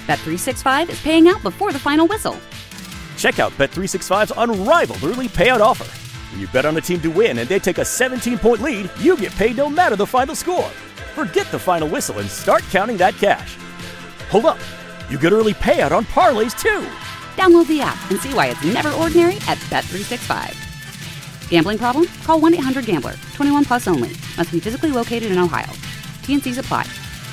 Bet365 is paying out before the final whistle. Check out Bet365's unrivaled early payout offer. When you bet on a team to win and they take a 17-point lead, you get paid no matter the final score. Forget the final whistle and start counting that cash. Hold up. You get early payout on parlays, too. Download the app and see why it's never ordinary at Bet365. Gambling problem? Call 1-800-GAMBLER. 21 plus only. Must be physically located in Ohio. T&Cs apply.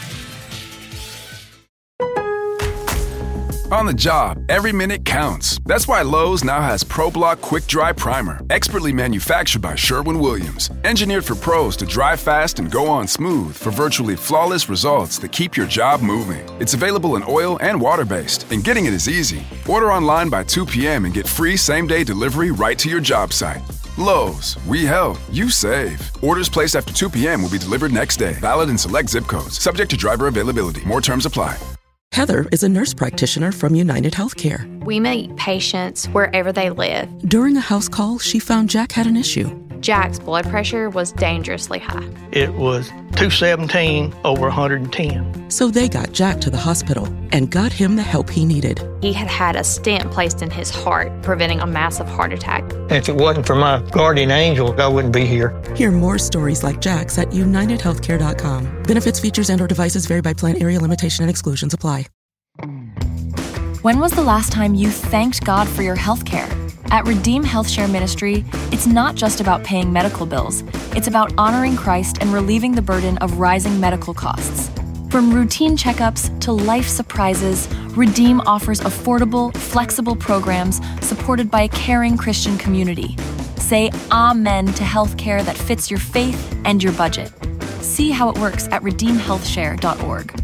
On the job, every minute counts. That's why Lowe's now has ProBlock Quick Dry Primer, expertly manufactured by Sherwin-Williams. Engineered for pros to dry fast and go on smooth for virtually flawless results that keep your job moving. It's available in oil and water-based, and getting it is easy. Order online by 2 p.m. and get free same-day delivery right to your job site. Lowe's, we help, you save. Orders placed after 2 p.m. will be delivered next day. Valid in select zip codes. Subject to driver availability. More terms apply. Heather is a nurse practitioner from United Healthcare. We meet patients wherever they live. During a house call, she found Jack had an issue. Jack's blood pressure was dangerously high. It was 217 over 110. So they got Jack to the hospital and got him the help he needed. He had had a stent placed in his heart, preventing a massive heart attack. If it wasn't for my guardian angel, I wouldn't be here. Hear more stories like Jack's at UnitedHealthcare.com. Benefits, features, and/or devices vary by plan, area, limitation, and exclusions apply. When was the last time you thanked God for your health care? At Redeem Health Share Ministry, it's not just about paying medical bills. It's about honoring Christ and relieving the burden of rising medical costs. From routine checkups to life surprises, Redeem offers affordable, flexible programs supported by a caring Christian community. Say amen to health care that fits your faith and your budget. See how it works at redeemhealthshare.org.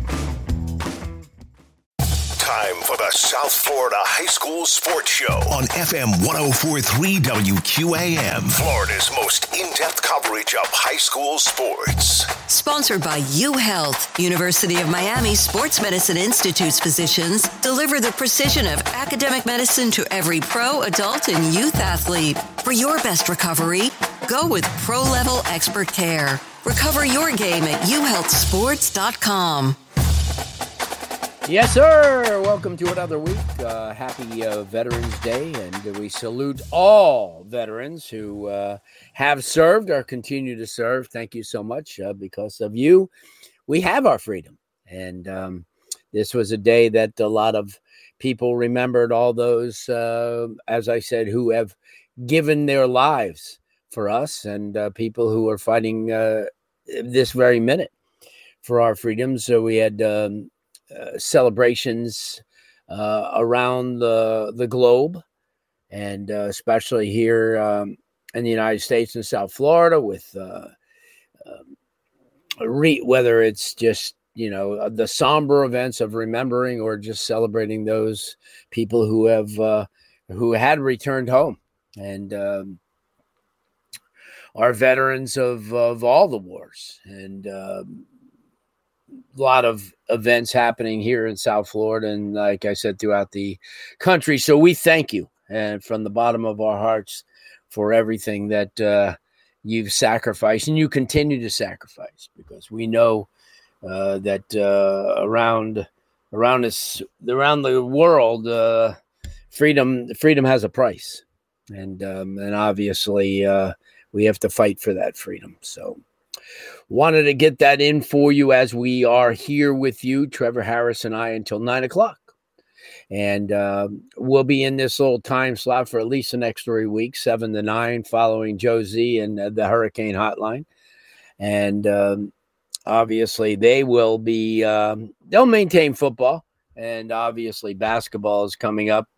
Time for the South Florida High School Sports Show on FM 104.3 WQAM. Florida's most in-depth coverage of high school sports. Sponsored by UHealth, University of Miami Sports Medicine Institute's physicians deliver the precision of academic medicine to every pro, adult, and youth athlete. For your best recovery, go with pro-level expert care. Recover your game at uhealthsports.com. Yes, sir. Welcome to another week. Happy Veterans Day, and we salute all veterans who have served or continue to serve. Thank you so much. Because of you, we have our freedom. And this was a day that a lot of people remembered, all those, as I said, who have given their lives for us, and people who are fighting this very minute for our freedom. So we had celebrations around the globe, and especially here in the United States and South Florida, with whether it's just, you know, the somber events of remembering or just celebrating those people who have who had returned home, and are veterans of all the wars, and a lot of events happening here in South Florida, and like I said, throughout the country. So we thank you, and from the bottom of our hearts, for everything that you've sacrificed and you continue to sacrifice, because we know that around the world, freedom has a price, and obviously we have to fight for that freedom. So wanted to get that in for you as we are here with you, Trevor Harris and I, until 9:00. And we'll be in this little time slot for at least the next 3 weeks, 7 to 9, following Joe Z and the Hurricane Hotline. And obviously they will be, they'll maintain football. And obviously basketball is coming up.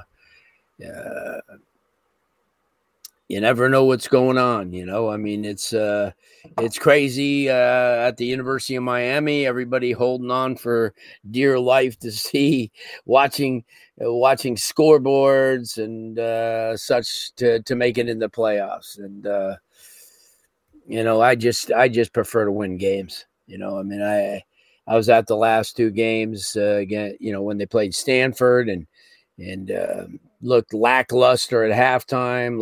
You never know what's going on, you know. I mean, it's crazy at the University of Miami. Everybody holding on for dear life to see, watching scoreboards and such to make it in the playoffs. And you know, I just prefer to win games. You know, I mean, I was at the last two games again. You know, when they played Stanford and looked lackluster at halftime,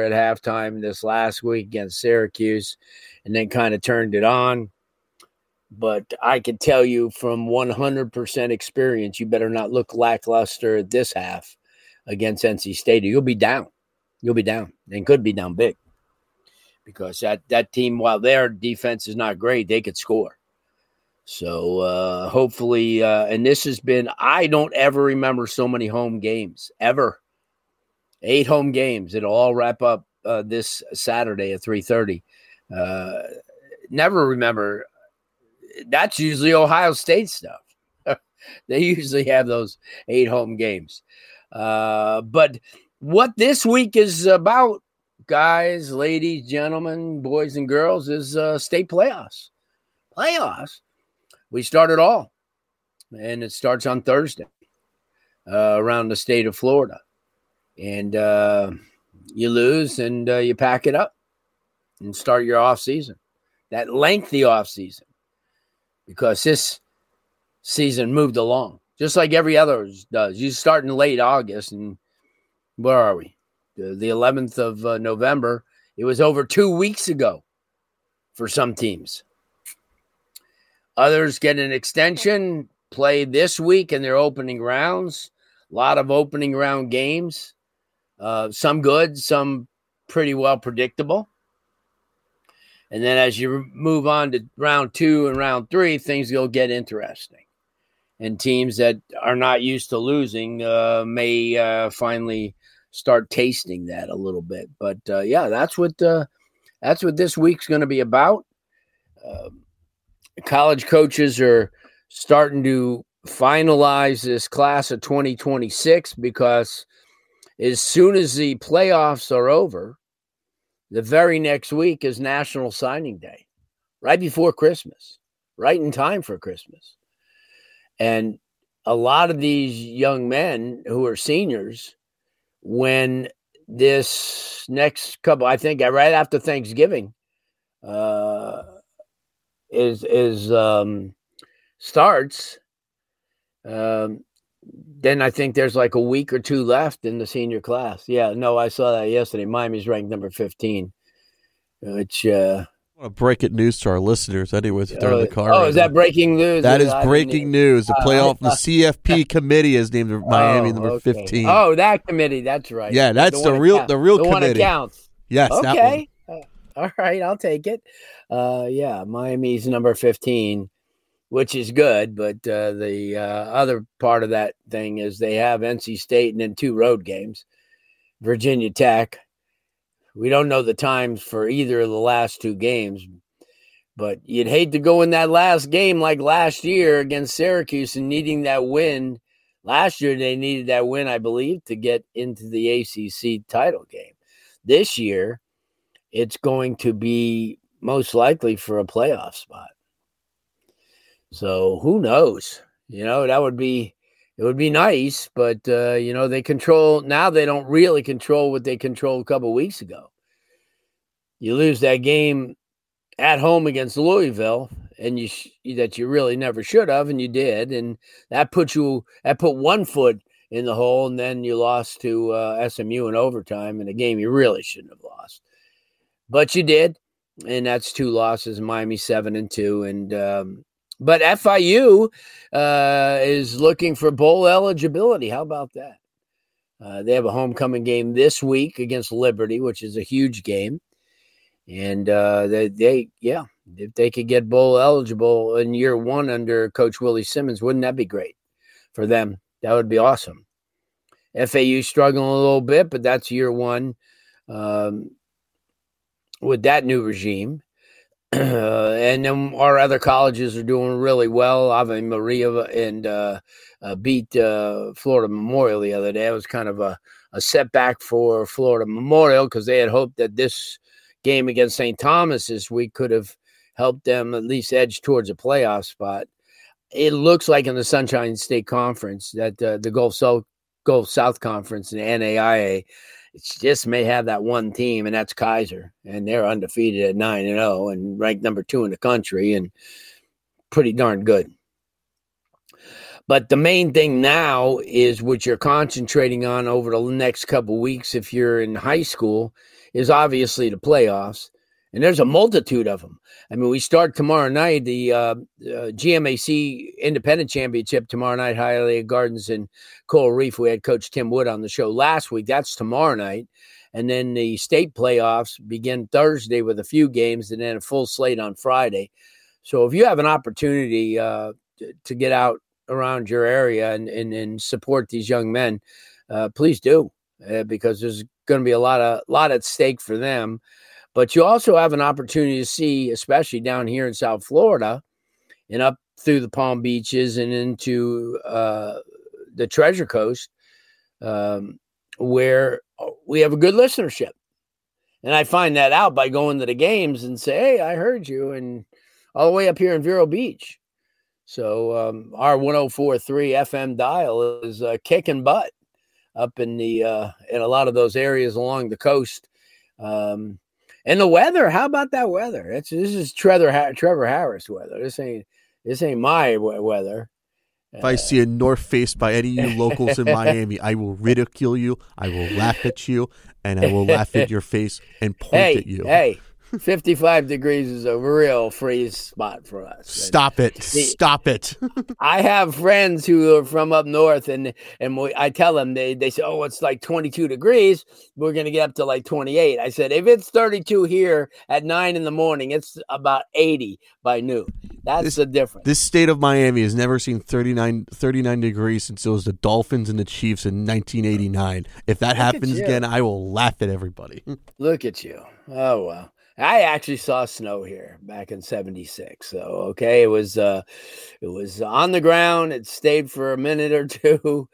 this last week against Syracuse, and then kind of turned it on. But I can tell you from 100% experience, you better not look lackluster at this half against NC State. You'll be down. You'll be down, and could be down big, because that team, while their defense is not great, they could score. So hopefully, and this has been, I don't ever remember so many home games, ever. 8 home games. It'll all wrap up this Saturday at 3:30. Never remember. That's usually Ohio State stuff. They usually have those 8 home games. But what this week is about, guys, ladies, gentlemen, boys and girls, is state playoffs. We start it all, and it starts on Thursday around the state of Florida. And you lose, and you pack it up and start your off season, that lengthy off season, because this season moved along just like every other does. You start in late August, and where are we? The 11th of November. It was over 2 weeks ago for some teams. Others get an extension, play this week in their opening rounds. A lot of opening round games. Some good, some pretty well predictable. And then as you move on to round 2 and round 3, things will get interesting. And teams that are not used to losing may finally start tasting that a little bit. But yeah, that's what this week's going to be about. College coaches are starting to finalize this class of 2026, because as soon as the playoffs are over, the very next week is National Signing Day, right before Christmas, right in time for Christmas. And a lot of these young men who are seniors, when this next couple, I think right after Thanksgiving, starts, then I think there's like a week or 2 left in the senior class. Yeah, no, I saw that yesterday. Miami's ranked number 15, which I want to break it news to our listeners. Anyways, if they're in the car. Oh, is that breaking news? That is breaking news. The playoff, the CFP committee has named Miami number 15. Oh, that committee. That's right. Yeah, that's the real committee. One that counts. Yes. Okay. All right, I'll take it. Yeah, Miami's number 15, which is good. But the other part of that thing is they have NC State and then 2 road games. Virginia Tech. We don't know the times for either of the last 2 games, but you'd hate to go in that last game like last year against Syracuse and needing that win. Last year they needed that win, I believe, to get into the ACC title game. This year, it's going to be most likely for a playoff spot. So who knows? It would be nice, but they don't really control what they controlled a couple of weeks ago. You lose that game at home against Louisville, and that you really never should have, and you did, and that put 1 foot in the hole, and then you lost to SMU in overtime in a game you really shouldn't have lost. But you did, and that's 2 losses. Miami 7-2, and but FIU is looking for bowl eligibility. How about that? They have a homecoming game this week against Liberty, which is a huge game, and if they could get bowl eligible in year 1 under Coach Willie Simmons, wouldn't that be great for them? That would be awesome. FAU struggling a little bit, but that's year 1. With that new regime. And then our other colleges are doing really well. Ave Maria and beat Florida Memorial the other day. It was kind of a setback for Florida Memorial, because they had hoped that this game against St. Thomas this week could have helped them at least edge towards a playoff spot. It looks like in the Sunshine State Conference that the Gulf South Conference and the NAIA, it just may have that one team, and that's Kaiser, and they're undefeated at 9-0 and ranked number 2 in the country, and pretty darn good. But the main thing now is what you're concentrating on over the next couple of weeks, if you're in high school, is obviously the playoffs. And there's a multitude of them. I mean, we start tomorrow night, the GMAC Independent Championship tomorrow night, Hialeah Gardens and Coral Reef. We had Coach Tim Wood on the show last week. That's tomorrow night. And then the state playoffs begin Thursday with a few games and then a full slate on Friday. So if you have an opportunity to get out around your area and support these young men, please do, because there's going to be a lot at stake for them. But you also have an opportunity to see, especially down here in South Florida and up through the Palm Beaches and into the Treasure Coast, where we have a good listenership. And I find that out by going to the games and say, hey, I heard you, and all the way up here in Vero Beach. So our 104.3 FM dial is kicking butt up in in a lot of those areas along the coast. And the weather, how about that weather? This is Trevor Harris weather. This ain't my weather. If I see a North Face by any of you locals in Miami, I will ridicule you, I will laugh at you, and I will laugh at your face and point at you. Hey, 55 degrees is a real freeze spot for us. Stop it. Stop it. I have friends who are from up north, and I tell them, they say, oh, it's like 22 degrees. We're going to get up to like 28. I said, if it's 32 here at 9 in the morning, it's about 80 by noon. That's the difference. This state of Miami has never seen 39 degrees since it was the Dolphins and the Chiefs in 1989. If that happens again, I will laugh at everybody. Look at you. Oh, well. I actually saw snow here back in '76. So, okay, it was on the ground. It stayed for a minute or two.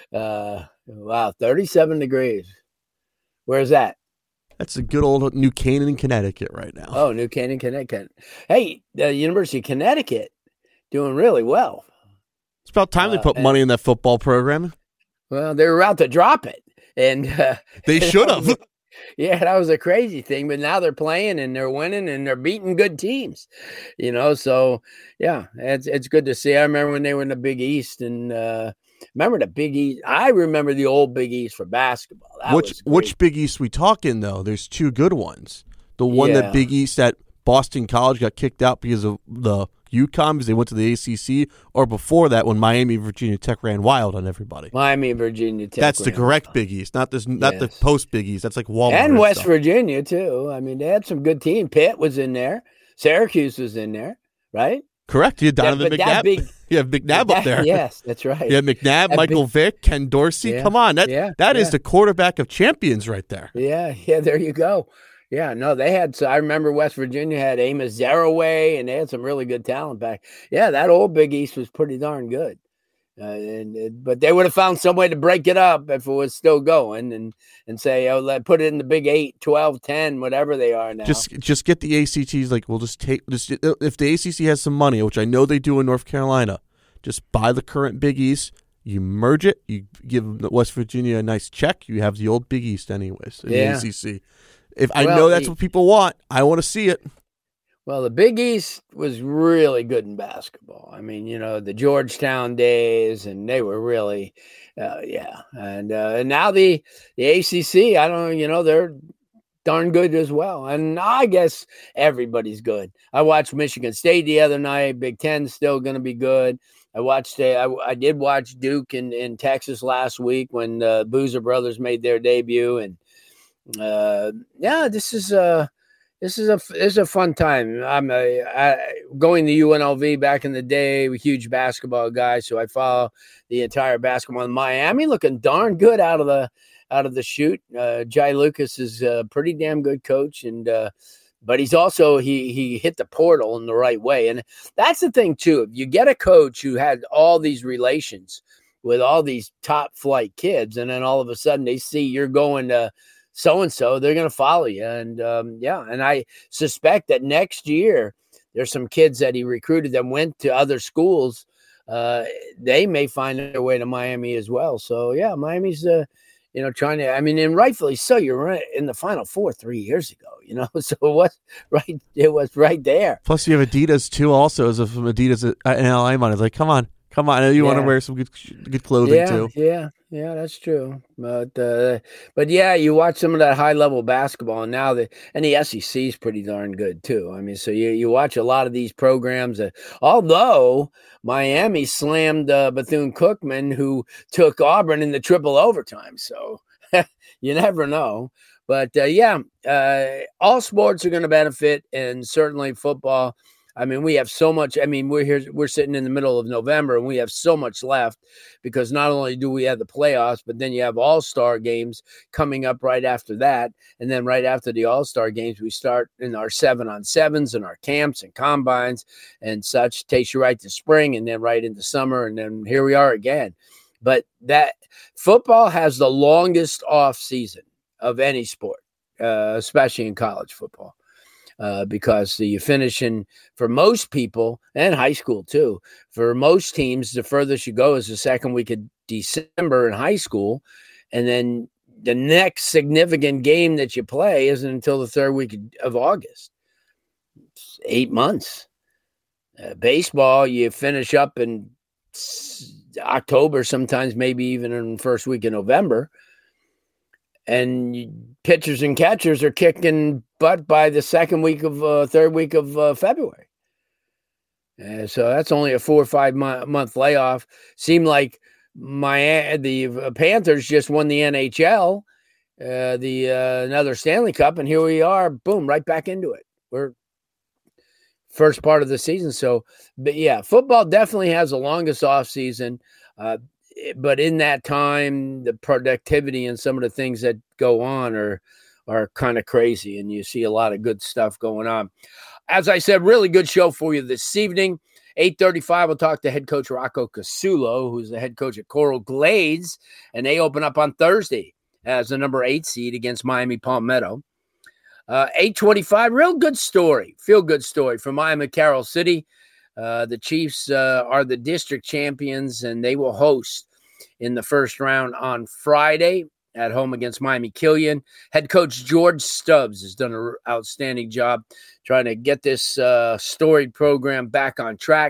Wow, 37 degrees. Where's that? That's a good old New Canaan, Connecticut right now. Oh, New Canaan, Connecticut. Hey, the University of Connecticut doing really well. It's about time they put money in that football program. Well, they were about to drop it. And they should have. Yeah, that was a crazy thing, but now they're playing and they're winning and they're beating good teams, so yeah, it's good to see. I remember when they were in the Big East, and remember the Big East. I remember the old Big East for basketball. Which Big East we talking though? There's two good ones. The one that Big East at Boston College got kicked out because of the UConn because they went to the ACC, or before that when Miami, Virginia Tech ran wild on everybody. Miami, Virginia Tech. That's the correct Big East, not the post Big East. That's like Walmart and West Virginia too. I mean, they had some good team. Pitt was in there. Syracuse was in there, right? Correct. You had Donovan McNabb. You have McNabb up there. Yes, that's right. You have McNabb, Michael Vick, Ken Dorsey. Yeah, come on, that is the quarterback of champions right there. Yeah. There you go. Yeah, no, they had. So I remember West Virginia had Amos Zaraway, and they had some really good talent back. Yeah, that old Big East was pretty darn good. But they would have found some way to break it up if it was still going, and say, oh, put it in the Big 8, 12, 10, whatever they are now. Just get the ACTs. Like, we'll just take this. If the ACC has some money, which I know they do in North Carolina, just buy the current Big East. You merge it. You give West Virginia a nice check. You have the old Big East anyways in the ACC. If I know that's what people want, I want to see it. Well, the Big East was really good in basketball. I mean, the Georgetown days, and they were really, And now the ACC, I don't know, they're darn good as well. And I guess everybody's good. I watched Michigan State the other night. Big Ten's still going to be good. I did watch Duke in Texas last week when the Boozer brothers made their debut, and this is a fun time. I'm going to UNLV back in the day, a huge basketball guy, so I follow the entire basketball in Miami, looking darn good out of the chute. Jai Lucas is a pretty damn good coach, and but he's also he hit the portal in the right way, and that's the thing too. If you get a coach who had all these relations with all these top flight kids, and then all of a sudden they see you're going to so-and-so, they're going to follow you. And and I suspect that next year there's some kids that he recruited that went to other schools. They may find their way to Miami as well. So, yeah, Miami's, trying to, and rightfully so. You're in the Final Four 3 years ago, so it was right there. Plus you have Adidas too also, from Adidas and LA Money. It's like, come on. I know you want to wear some good clothing too. Yeah. Yeah, that's true. But yeah, you watch some of that high level basketball, and now the SEC is pretty darn good too. I mean, so you watch a lot of these programs. Although Miami slammed Bethune-Cookman, who took Auburn in the triple overtime, so you never know. But all sports are going to benefit, and certainly football. I mean, we have so much. I mean, we're sitting in the middle of November, and we have so much left because not only do we have the playoffs, but then you have all-star games coming up right after that. And then right after the all-star games, we start in our 7-on-7s and our camps and combines and such. Takes you right to spring and then right into summer. And then here we are again. But that football has the longest off season of any sport, especially in college football. Because you finish in, for most people, and high school too, for most teams, the furthest you go is the second week of December in high school. And then the next significant game that you play isn't until the third week of August. It's 8 months. Baseball, you finish up in October, sometimes maybe even in the first week of November. And pitchers and catchers are kicking butt by the third week of February. So that's only a 4 or 5 month layoff. Seemed like the Panthers just won the NHL, another Stanley Cup, and here we are, boom, right back into it. We're first part of the season. So, but yeah, football definitely has the longest off season. But in that time, the productivity and some of the things that go on are kind of crazy, and you see a lot of good stuff going on. As I said, really good show for you this evening. 8:35, we'll talk to head coach Rocco Casulo, who's the head coach at Coral Glades, and they open up on Thursday as the number 8 seed against Miami Palmetto. 8:25, real good story, feel-good story from Miami Carroll City. The Chiefs are the district champions, and they will host in the first round on Friday at home against Miami Killian. Head coach George Stubbs has done an outstanding job trying to get this storied program back on track.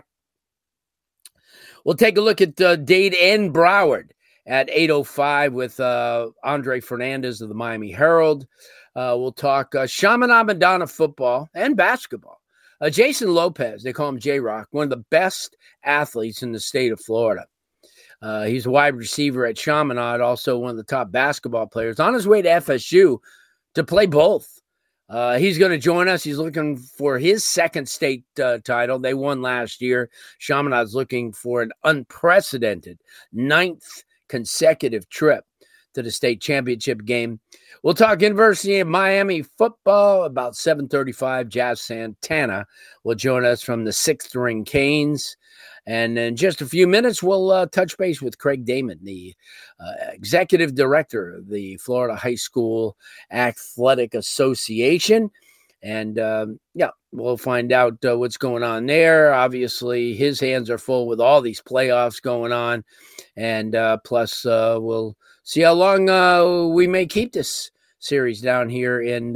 We'll take a look at Dade and Broward at 8:05 with Andre Fernandez of the Miami Herald. We'll talk Chaminade Madonna football and basketball. Jason Lopez, they call him J-Rock, one of the best athletes in the state of Florida. He's a wide receiver at Chaminade, also one of the top basketball players, on his way to FSU to play both. He's going to join us. He's looking for his second state title. They won last year. Chaminade's looking for an unprecedented 9th consecutive trip to the state championship game. We'll talk University of Miami football about 7:35. Jazz Santana will join us from the 6th Ring Canes. And in just a few minutes, we'll touch base with Craig Damon, the executive director of the Florida High School Athletic Association. And, we'll find out what's going on there. Obviously, his hands are full with all these playoffs going on. And plus, we'll see how long we may keep this series down here in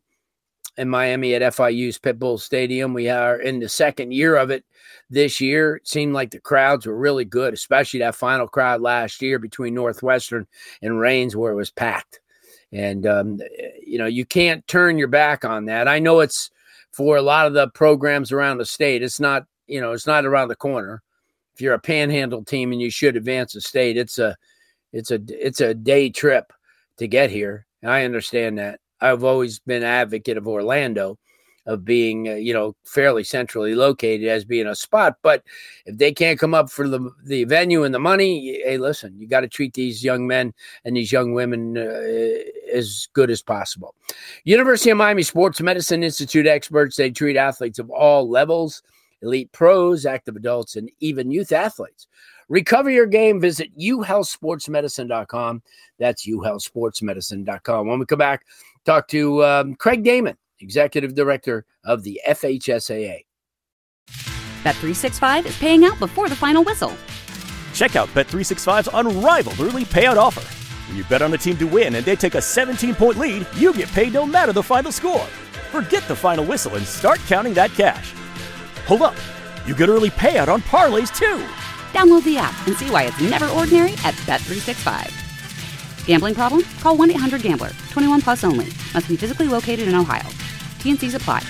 Miami at FIU's Pitbull Stadium. We are in the second year of it this year. It seemed like the crowds were really good, especially that final crowd last year between Northwestern and Reigns, where it was packed. And, you can't turn your back on that. I know it's for a lot of the programs around the state. It's not, it's not around the corner. If you're a panhandle team and you should advance the state, it's a day trip to get here. And I understand that. I've always been an advocate of Orlando, of being, fairly centrally located as being a spot. But if they can't come up for the venue and the money, hey, listen, you got to treat these young men and these young women as good as possible. University of Miami Sports Medicine Institute experts, they treat athletes of all levels, elite pros, active adults, and even youth athletes. Recover your game. Visit uhealthsportsmedicine.com. That's uhealthsportsmedicine.com. When we come back, talk to Craig Damon, Executive Director of the FHSAA. Bet365 is paying out before the final whistle. Check out Bet365's unrivaled early payout offer. When you bet on a team to win and they take a 17-point lead, you get paid no matter the final score. Forget the final whistle and start counting that cash. Hold up. You get early payout on parlays, too. Download the app and see why it's never ordinary at Bet365. Gambling problem? Call 1-800-GAMBLER. 21 plus only. Must be physically located in Ohio. T&Cs apply.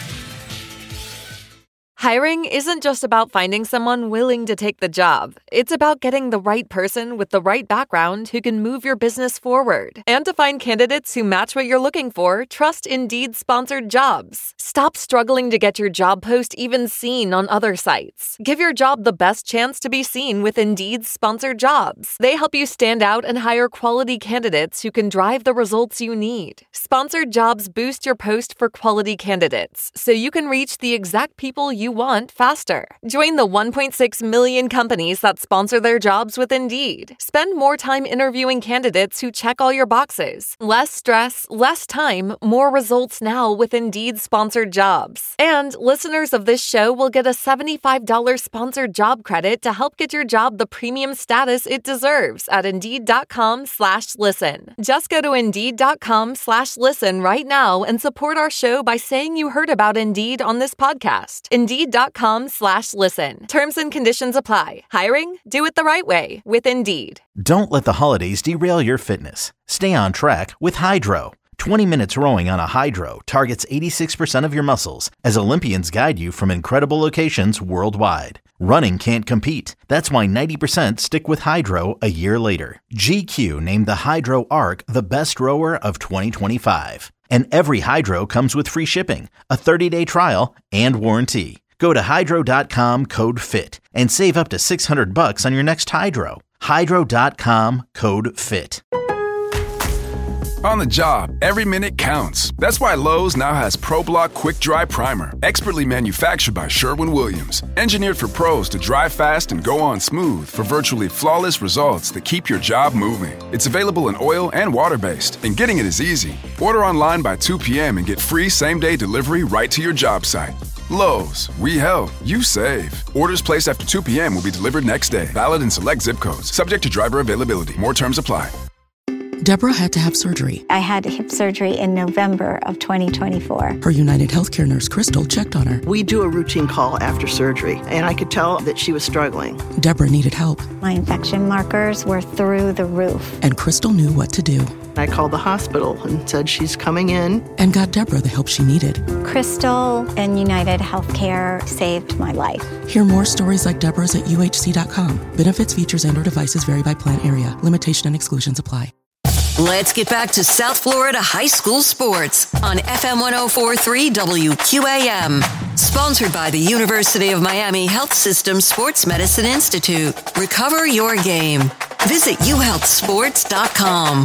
Hiring isn't just about finding someone willing to take the job. It's about getting the right person with the right background who can move your business forward. And to find candidates who match what you're looking for, trust Indeed sponsored jobs. Stop struggling to get your job post even seen on other sites. Give your job the best chance to be seen with Indeed sponsored jobs. They help you stand out and hire quality candidates who can drive the results you need. Sponsored jobs boost your post for quality candidates, so you can reach the exact people you want faster. Join the 1.6 million companies that sponsor their jobs with Indeed. Spend more time interviewing candidates who check all your boxes. Less stress, less time, more results now with Indeed sponsored jobs. And listeners of this show will get a $75 sponsored job credit to help get your job the premium status it deserves at Indeed.com/listen. Just go to Indeed.com/listen right now and support our show by saying you heard about Indeed on this podcast. Indeed.com/listen. Terms and conditions apply. Hiring? Do it the right way with Indeed. Don't let the holidays derail your fitness. Stay on track with Hydro. 20 minutes rowing on a Hydro targets 86% of your muscles as Olympians guide you from incredible locations worldwide. Running can't compete. That's why 90% stick with Hydro a year later. GQ named the Hydro Arc the best rower of 2025. And every Hydro comes with free shipping, a 30-day trial, and warranty. Go to Hydro.com, code FIT, and save up to $600 on your next Hydro. Hydro.com, code FIT. On the job, every minute counts. That's why Lowe's now has ProBlock Quick Dry Primer, expertly manufactured by Sherwin-Williams. Engineered for pros to dry fast and go on smooth for virtually flawless results that keep your job moving. It's available in oil and water-based, and getting it is easy. Order online by 2 p.m. and get free same-day delivery right to your job site. Lowe's, we help, you save. Orders placed after 2 p.m. will be delivered next day. Valid in select zip codes. Subject to driver availability. More terms apply. Deborah had to have surgery. I had hip surgery in November of 2024. Her United Healthcare nurse, Crystal, checked on her. We do a routine call after surgery, and I could tell that she was struggling. Deborah needed help. My infection markers were through the roof. And Crystal knew what to do. I called the hospital and said she's coming in. And got Deborah the help she needed. Crystal and United Healthcare saved my life. Hear more stories like Deborah's at UHC.com. Benefits, features, and/or devices vary by plan area. Limitation and exclusions apply. Let's get back to South Florida high school sports on FM 104.3 WQAM. Sponsored by the University of Miami Health System Sports Medicine Institute. Recover your game. Visit uhealthsports.com.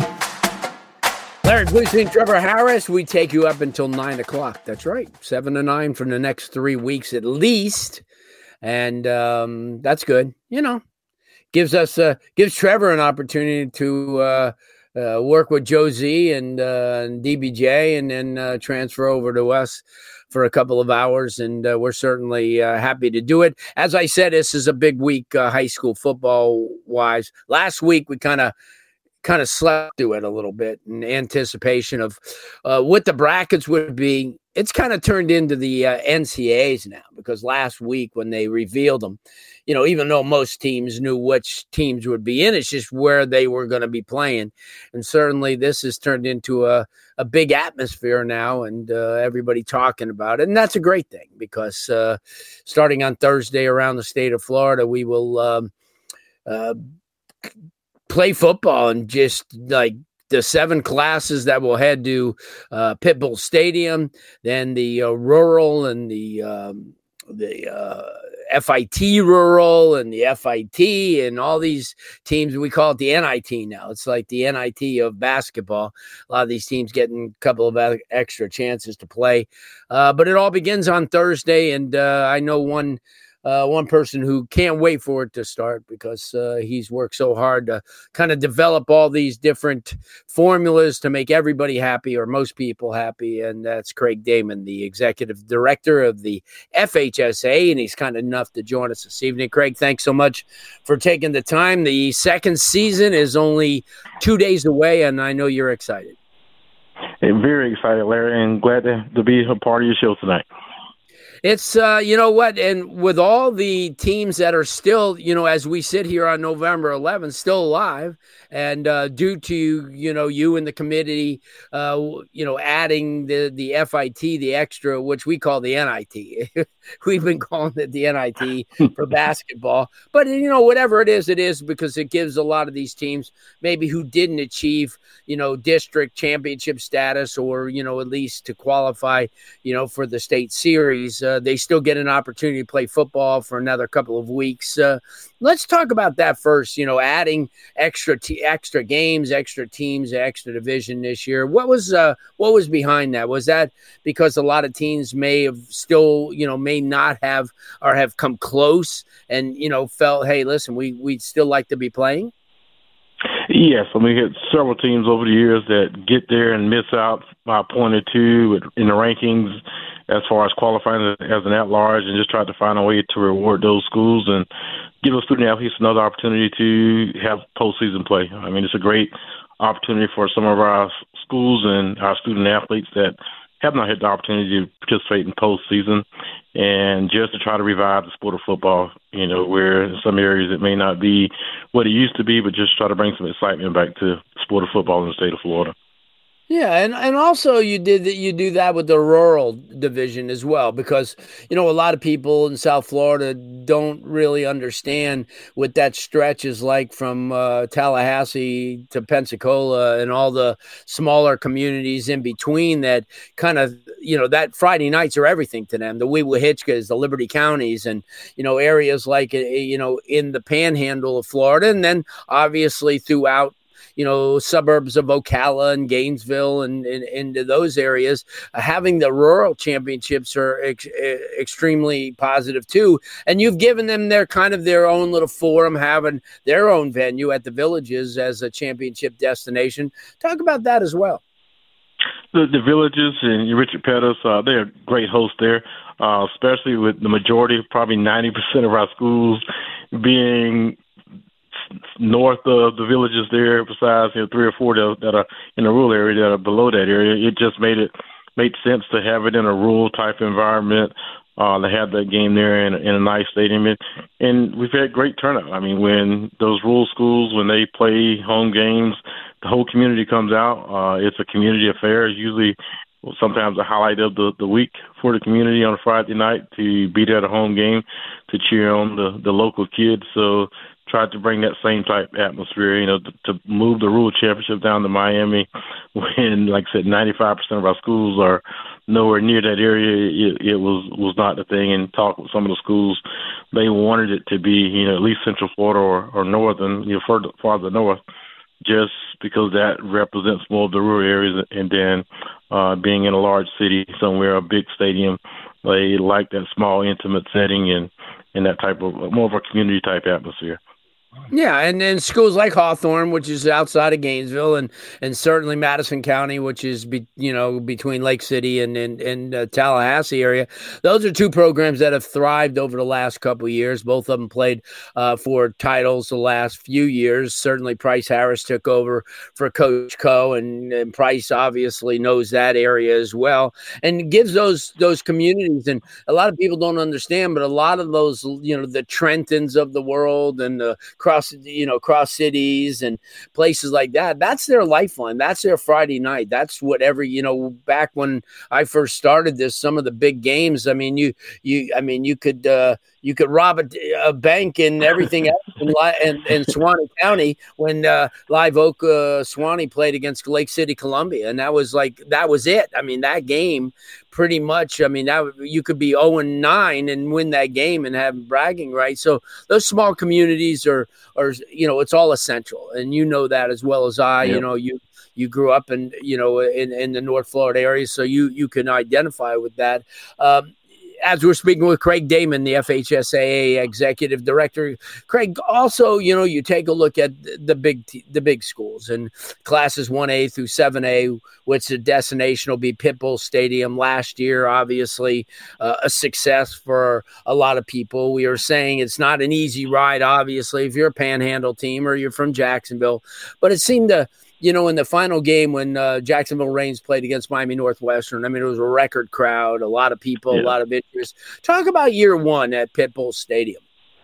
Larry Gleason and Trevor Harris, we take you up until 9 o'clock. That's right, 7 to 9 for the next 3 weeks at least. And that's good. You know, gives Trevor an opportunity to work with Joe Z and DBJ, and then transfer over to us for a couple of hours. And we're certainly happy to do it. As I said, this is a big week high school football wise. Last week we kind of slept through it a little bit in anticipation of what the brackets would be. It's kind of turned into the NCAAs now, because last week when they revealed them, you know, even though most teams knew which teams would be in, it's just where they were going to be playing. And certainly this has turned into a big atmosphere now, and everybody talking about it. And that's a great thing, because starting on Thursday around the state of Florida, we will play football, and just like the 7 classes that will head to Pitbull Stadium, then the rural and the FIT rural and the FIT and all these teams. We call it the NIT now. It's like the NIT of basketball. A lot of these teams getting a couple of extra chances to play. But it all begins on Thursday, and I know one person who can't wait for it to start, because he's worked so hard to kind of develop all these different formulas to make everybody happy, or most people happy. And that's Craig Damon, the executive director of the FHSA. And he's kind enough to join us this evening. Craig, thanks so much for taking the time. The second season is only 2 days away, and I know you're excited. I'm very excited, Larry, and glad to be a part of your show tonight. It's, you know what, and with all the teams that are still, you know, as we sit here on November 11th, still alive, and due to, you know, you and the committee, you know, adding the FIT, the extra, which we call the NIT. We've been calling it the NIT for basketball. But, you know, whatever it is because it gives a lot of these teams maybe who didn't achieve, you know, district championship status or, you know, at least to qualify, you know, for the state series. They still get an opportunity to play football for another couple of weeks. Let's talk about that first, you know, adding extra games, extra teams, extra division this year. What was behind that? Was that because a lot of teams may have still, you know, may not have or have come close and, you know, felt, hey, listen, we'd still like to be playing? Yes, I mean, we had several teams over the years that get there and miss out by a point or two in the rankings as far as qualifying as an at-large, and just tried to find a way to reward those schools and give those student athletes another opportunity to have postseason play. I mean, it's a great opportunity for some of our schools and our student athletes that have not had the opportunity to participate in postseason, and just to try to revive the sport of football, you know, where in some areas it may not be what it used to be, but just try to bring some excitement back to the sport of football in the state of Florida. Yeah, and also you do that with the rural division as well, because, you know, a lot of people in South Florida don't really understand what that stretch is like from Tallahassee to Pensacola and all the smaller communities in between that kind of, you know, that Friday nights are everything to them. The Weehawken, the Liberty counties, and, you know, areas like, you know, in the panhandle of Florida, and then obviously throughout, you know, suburbs of Ocala and Gainesville and into those areas. Having the rural championships are extremely positive too. And you've given them their kind of their own little forum, having their own venue at the Villages as a championship destination. Talk about that as well. The Villages and Richard Pettis, they're a great host there, especially with the majority, probably 90% of our schools being north of the Villages there, besides, you know, 3 or 4 that are in the rural area that are below that area. It just made sense to have it in a rural type environment, to have that game there in a nice stadium. And we've had great turnout. I mean, when those rural schools, when they play home games, the whole community comes out. It's a community affair. It's usually sometimes a highlight of the week for the community on a Friday night to be there at a home game to cheer on the local kids. So tried to bring that same type atmosphere, you know, to move the rural championship down to Miami when, like I said, 95% of our schools are nowhere near that area. It was not the thing. And talk with some of the schools, they wanted it to be, you know, at least Central Florida or northern, you know, farther north, just because that represents more of the rural areas. And then being in a large city somewhere, a big stadium, they like that small, intimate setting and that type of more of a community type atmosphere. Yeah, and then schools like Hawthorne, which is outside of Gainesville, and certainly Madison County, which is between Lake City and Tallahassee area. Those are two programs that have thrived over the last couple of years. Both of them played for titles the last few years. Certainly, Price Harris took over for Coach Co, and Price obviously knows that area as well, and gives those communities. And a lot of people don't understand, but a lot of those, you know, the Trentons of the world and the cross cities and places like that, that's their lifeline. That's their Friday night. That's whatever, you know, back when I first started this, some of the big games, I mean, you could rob a bank and everything else in Suwannee County when Live Oak Suwannee played against Lake City, Columbia. And that was it. I mean, that game pretty much, I mean, that you could be 0-9 and win that game and have bragging rights. So those small communities are, you know, it's all essential. And you know that as well as I. Yep. You know, you grew up in the North Florida area, so you can identify with that. As we're speaking with Craig Damon, the FHSAA executive director, Craig, also, you know, you take a look at the big schools and classes 1A through 7A, which the destination will be Pitbull Stadium. Last year, obviously, a success for a lot of people. We are saying it's not an easy ride, obviously, if you're a Panhandle team or you're from Jacksonville, but it seemed to, in the final game when Jacksonville Reigns played against Miami Northwestern, I mean, it was a record crowd, a lot of people, a lot of interest. Talk about year one at Pitbull Stadium.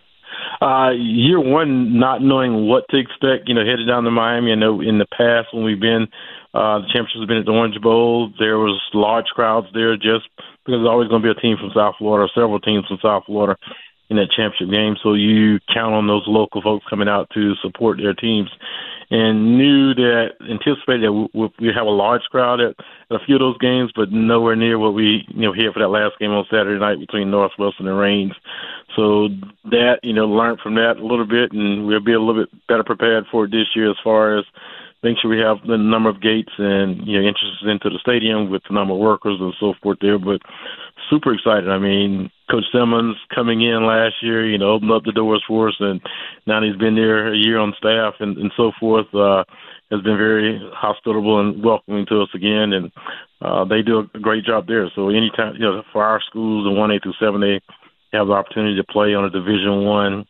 Year one, not knowing what to expect, headed down to Miami. I know in the past when we've been, the championships have been at the Orange Bowl, there was large crowds there just because there's always going to be a team from South Florida, or several teams from South Florida in that championship game. So you count on those local folks coming out to support their teams, and anticipated that we have a large crowd at a few of those games, but nowhere near what we had for that last game on Saturday night between Northwestern and Reigns. So that, learned from that a little bit, and we'll be a little bit better prepared for it this year as far as make sure we have the number of gates and entrances into the stadium with the number of workers and so forth there. But super excited. I mean, Coach Simmons coming in last year, opened up the doors for us, and now he's been there a year on staff and so forth. Has been very hospitable and welcoming to us again, and they do a great job there. So anytime, for our schools in 1A through 7A have the opportunity to play on a Division I,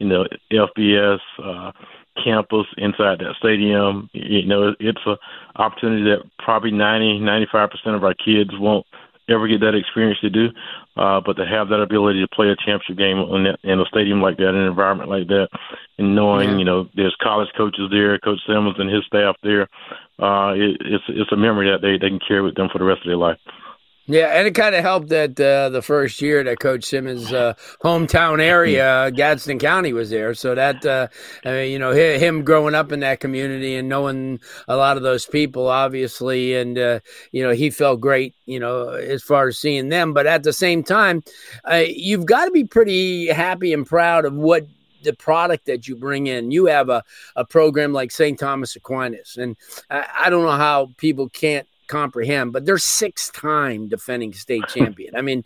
FBS campus inside that stadium, it's an opportunity that probably 95% of our kids won't ever get that experience to do, but to have that ability to play a championship game in a stadium like that, in an environment like that, and knowing, there's college coaches there, Coach Simmons and his staff there, it's a memory that they can carry with them for the rest of their life. Yeah, and it kind of helped that the first year that Coach Simmons' hometown area, Gadsden County, was there. So that, him growing up in that community and knowing a lot of those people, obviously, and, he felt great, as far as seeing them. But at the same time, you've got to be pretty happy and proud of what the product that you bring in. You have a program like St. Thomas Aquinas, and I don't know how people can't comprehend, but they're 6-time defending state champion. I mean,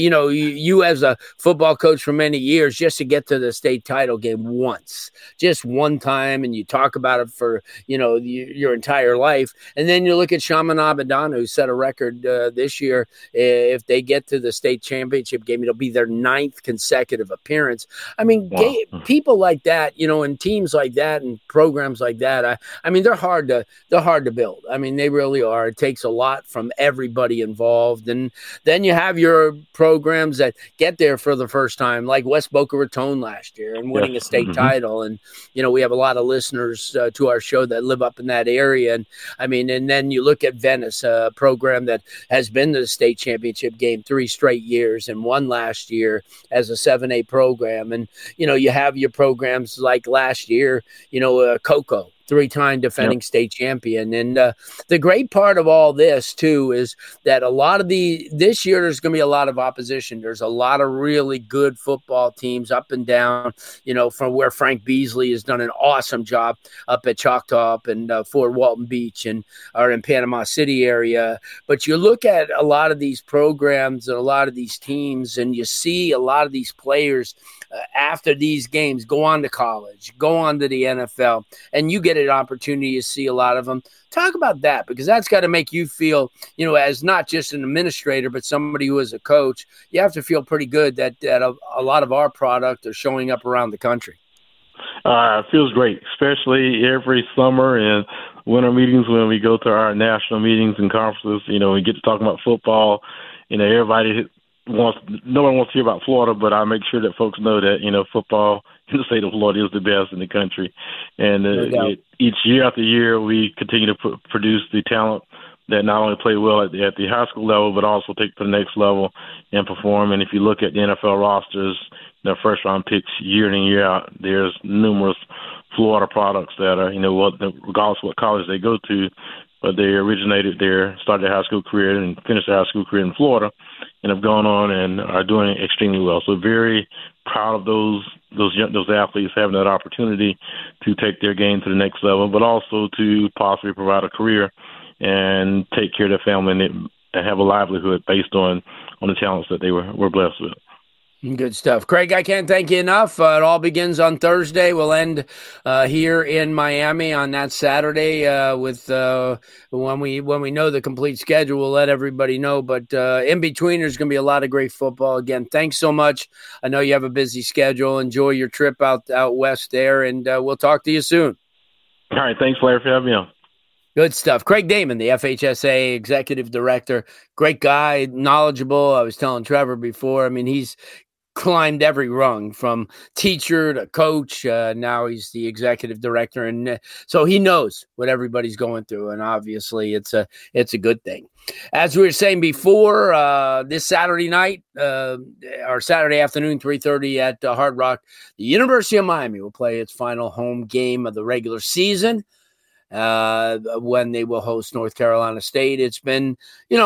you as a football coach for many years, just to get to the state title game once, just one time, and you talk about it for, your entire life. And then you look at Chaminade Madonna, who set a record this year. If they get to the state championship game, it'll be their 9th consecutive appearance. I mean, people like that, and teams like that and programs like that, I mean, they're hard to build. I mean, they really are. It takes a lot from everybody involved. And then you have your programs that get there for the first time, like West Boca Raton last year and winning a state title. And, we have a lot of listeners to our show that live up in that area. And I mean, and then you look at Venice, a program that has been to the state championship game 3 straight years and won last year as a 7A program. And, you have your programs like last year, Cocoa, 3-time defending state champion. And the great part of all this, too, is that this year there's going to be a lot of opposition. There's a lot of really good football teams up and down, from where Frank Beasley has done an awesome job up at Choctaw and Fort Walton Beach or in Panama City area. But you look at a lot of these programs and a lot of these teams, and you see a lot of these players after these games go on to college, go on to the NFL, and you get an opportunity to see a lot of them. Talk about that, because that's got to make you feel, as not just an administrator, but somebody who is a coach, you have to feel pretty good that a lot of our product are showing up around the country. It feels great, especially every summer and winter meetings when we go to our national meetings and conferences. We get to talk about football. Everybody no one wants to hear about Florida, but I make sure that folks know that, football in the state of Florida is the best in the country. And each year after year, we continue to produce the talent that not only play well at the high school level, but also take to the next level and perform. And if you look at the NFL rosters, their first-round picks year in and year out, there's numerous Florida products that are, regardless of what college they go to, but they originated there, started their high school career and finished their high school career in Florida, and have gone on and are doing extremely well. So very proud of those athletes having that opportunity to take their game to the next level, but also to possibly provide a career and take care of their family and have a livelihood based on the talents that they were blessed with. Good stuff. Craig, I can't thank you enough. It all begins on Thursday. We'll end here in Miami on that Saturday with when we know the complete schedule, we'll let everybody know. But in between, there's going to be a lot of great football. Again, thanks so much. I know you have a busy schedule. Enjoy your trip out west there, and we'll talk to you soon. All right. Thanks, Larry, for having me on. Good stuff. Craig Damon, the FHSA executive director, great guy, knowledgeable. I was telling Trevor before. I mean, he's climbed every rung from teacher to coach. Now he's the executive director. And so he knows what everybody's going through. And obviously it's a good thing. As we were saying before, this Saturday night, or Saturday afternoon, 3:30 at Hard Rock, the University of Miami will play its final home game of the regular season when they will host North Carolina State. It's been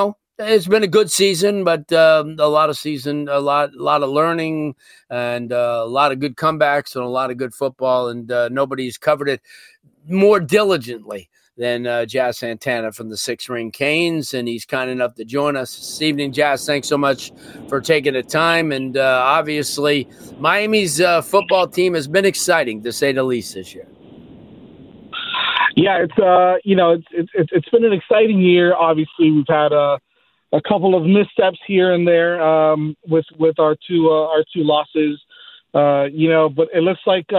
a good season, but a lot of learning and a lot of good comebacks and a lot of good football, and nobody's covered it more diligently than Jazz Santana from the Six Ring Canes, and he's kind enough to join us this evening. Jazz, thanks so much for taking the time, and obviously Miami's football team has been exciting, to say the least, this year. Yeah, it's been an exciting year. Obviously, we've had a couple of missteps here and there with our two losses, but it looks like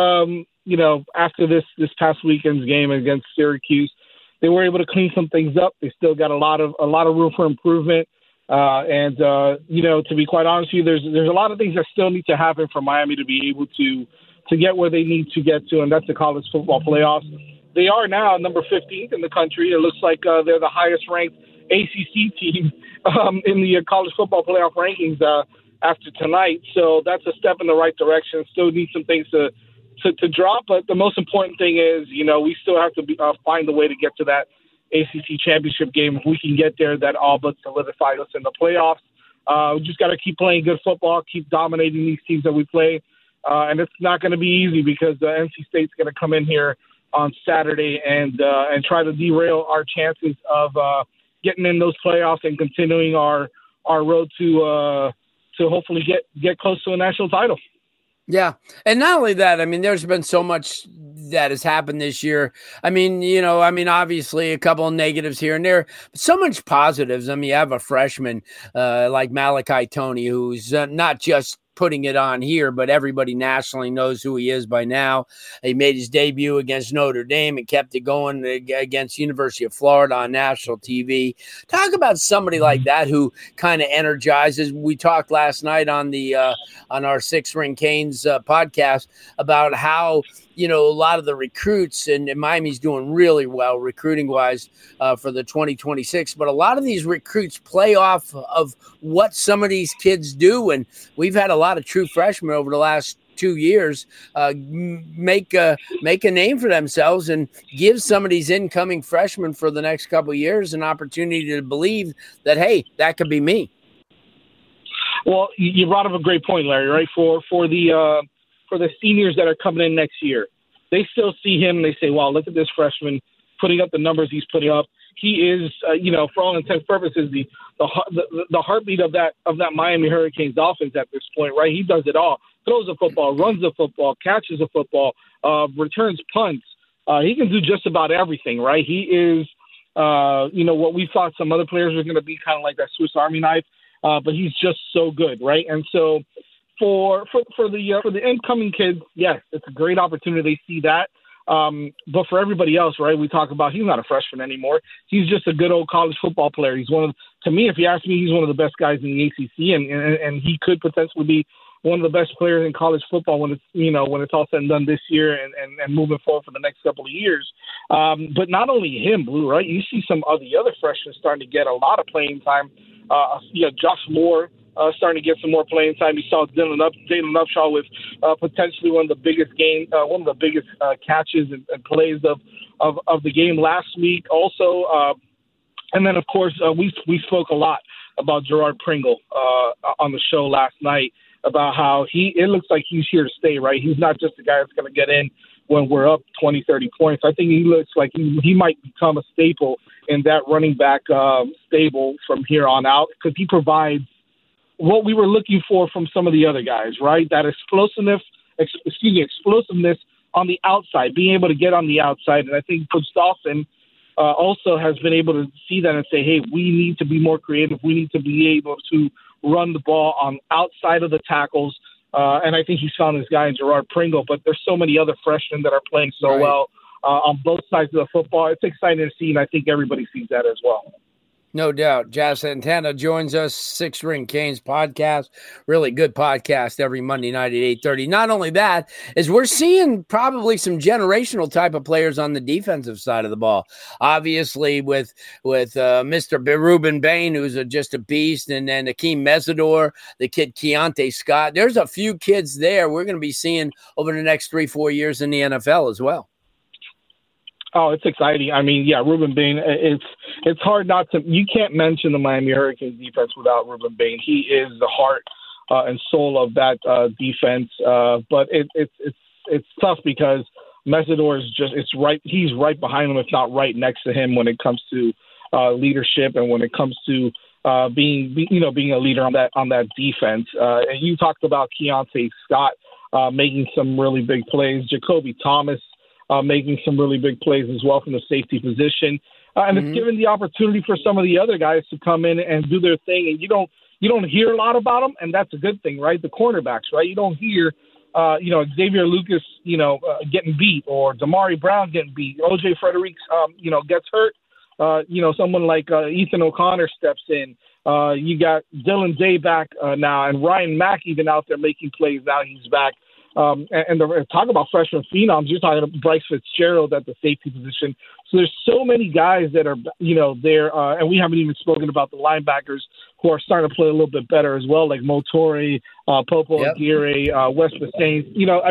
after this past weekend's game against Syracuse, they were able to clean some things up. They still got a lot of room for improvement, and to be quite honest with you, there's a lot of things that still need to happen for Miami to be able to get where they need to get to, and that's the college football playoffs. They are now number 15th in the country. It looks like they're the highest-ranked ACC team in the college football playoff rankings after tonight. So that's a step in the right direction. Still need some things to drop, but the most important thing is, we still have to find a way to get to that ACC championship game. If we can get there, that all but solidifies us in the playoffs. We just got to keep playing good football, keep dominating these teams that we play, and it's not going to be easy because NC State's going to come in here on Saturday and try to derail our chances of getting in those playoffs and continuing our road to hopefully get close to a national title. Yeah. And not only that, I mean, there's been so much that has happened this year. I mean, obviously a couple of negatives here and there, but so much positives. I mean, you have a freshman like Malachi Tony, who's not just putting it on here, but everybody nationally knows who he is by now. He made his debut against Notre Dame and kept it going against University of Florida on national TV. Talk about somebody like that who kind of energizes. We talked last night on the on our Six Ring Canes podcast about how a lot of the recruits, and Miami's doing really well recruiting-wise for the 2026, but a lot of these recruits play off of what some of these kids do, and we've had a lot of true freshmen over the last 2 years make a name for themselves and give some of these incoming freshmen for the next couple of years an opportunity to believe that, hey, that could be me. Well, you brought up a great point, Larry, right? For the seniors that are coming in next year, they still see him and they say, wow, look at this freshman putting up the numbers he's putting up. He is, for all intents and purposes, the heartbeat of that Miami Hurricanes offense at this point, right? He does it all. Throws the football, runs the football, catches the football, returns punts. He can do just about everything, right? He is, what we thought some other players were going to be, kind of like that Swiss Army knife, but he's just so good, right? And so for the incoming kids, yes, it's a great opportunity. They see that. But for everybody else, right, we talk about he's not a freshman anymore. He's just a good old college football player. He's to me, if you ask me, he's one of the best guys in the ACC, and he could potentially be one of the best players in college football when it's all said and done this year and moving forward for the next couple of years. But not only him, Blue, right? You see some of the other freshmen starting to get a lot of playing time. Josh Moore starting to get some more playing time. You saw Jalen Upshaw with potentially one of the biggest catches and plays of the game last week. Also, and then of course we spoke a lot about Gerard Pringle on the show last night about how it looks like he's here to stay. Right, he's not just a guy that's going to get in when we're up 20, 30 points. I think he looks like he might become a staple in that running back stable from here on out, because he provides what we were looking for from some of the other guys, right? That explosiveness on the outside, being able to get on the outside. And I think Coach Dawson also has been able to see that and say, hey, we need to be more creative. We need to be able to run the ball on outside of the tackles. And I think he's found this guy in Gerard Pringle, but there's so many other freshmen that are playing so well on both sides of the football. It's exciting to see, and I think everybody sees that as well. No doubt. Jazz Santana joins us, Six Ring Canes podcast. Really good podcast every Monday night at 8:30. Not only that, is we're seeing probably some generational type of players on the defensive side of the ball. Obviously, with Mr. Ruben Bain, who's just a beast, and then Akeem Mesidor, the kid Keontae Scott. There's a few kids there we're going to be seeing over the next 3-4 years in the NFL as well. Oh, it's exciting. I mean, yeah, Ruben Bain, it's hard not to – you can't mention the Miami Hurricanes defense without Ruben Bain. He is the heart and soul of that defense. But it's tough because Mesidor is just – it's right. He's right behind him, if not right next to him when it comes to leadership and when it comes to being a leader on that defense. And you talked about Keontae Scott making some really big plays. Jacoby Thomas making some really big plays as well from the safety position. And it's given the opportunity for some of the other guys to come in and do their thing. And you don't hear a lot about them, and that's a good thing, right? The cornerbacks, right? You don't hear, Xavier Lucas, getting beat, or Damari Brown getting beat. O.J. Frederick's, gets hurt. Someone like Ethan O'Connor steps in. You got Dylan Day back now, and Ryan Mack even out there making plays now. He's back. And talk about freshman phenoms. You're talking about Bryce Fitzgerald at the safety position. So there's so many guys that are, there. And we haven't even spoken about the linebackers who are starting to play a little bit better as well, like Motori, Popo Aguirre, Wes Bastains.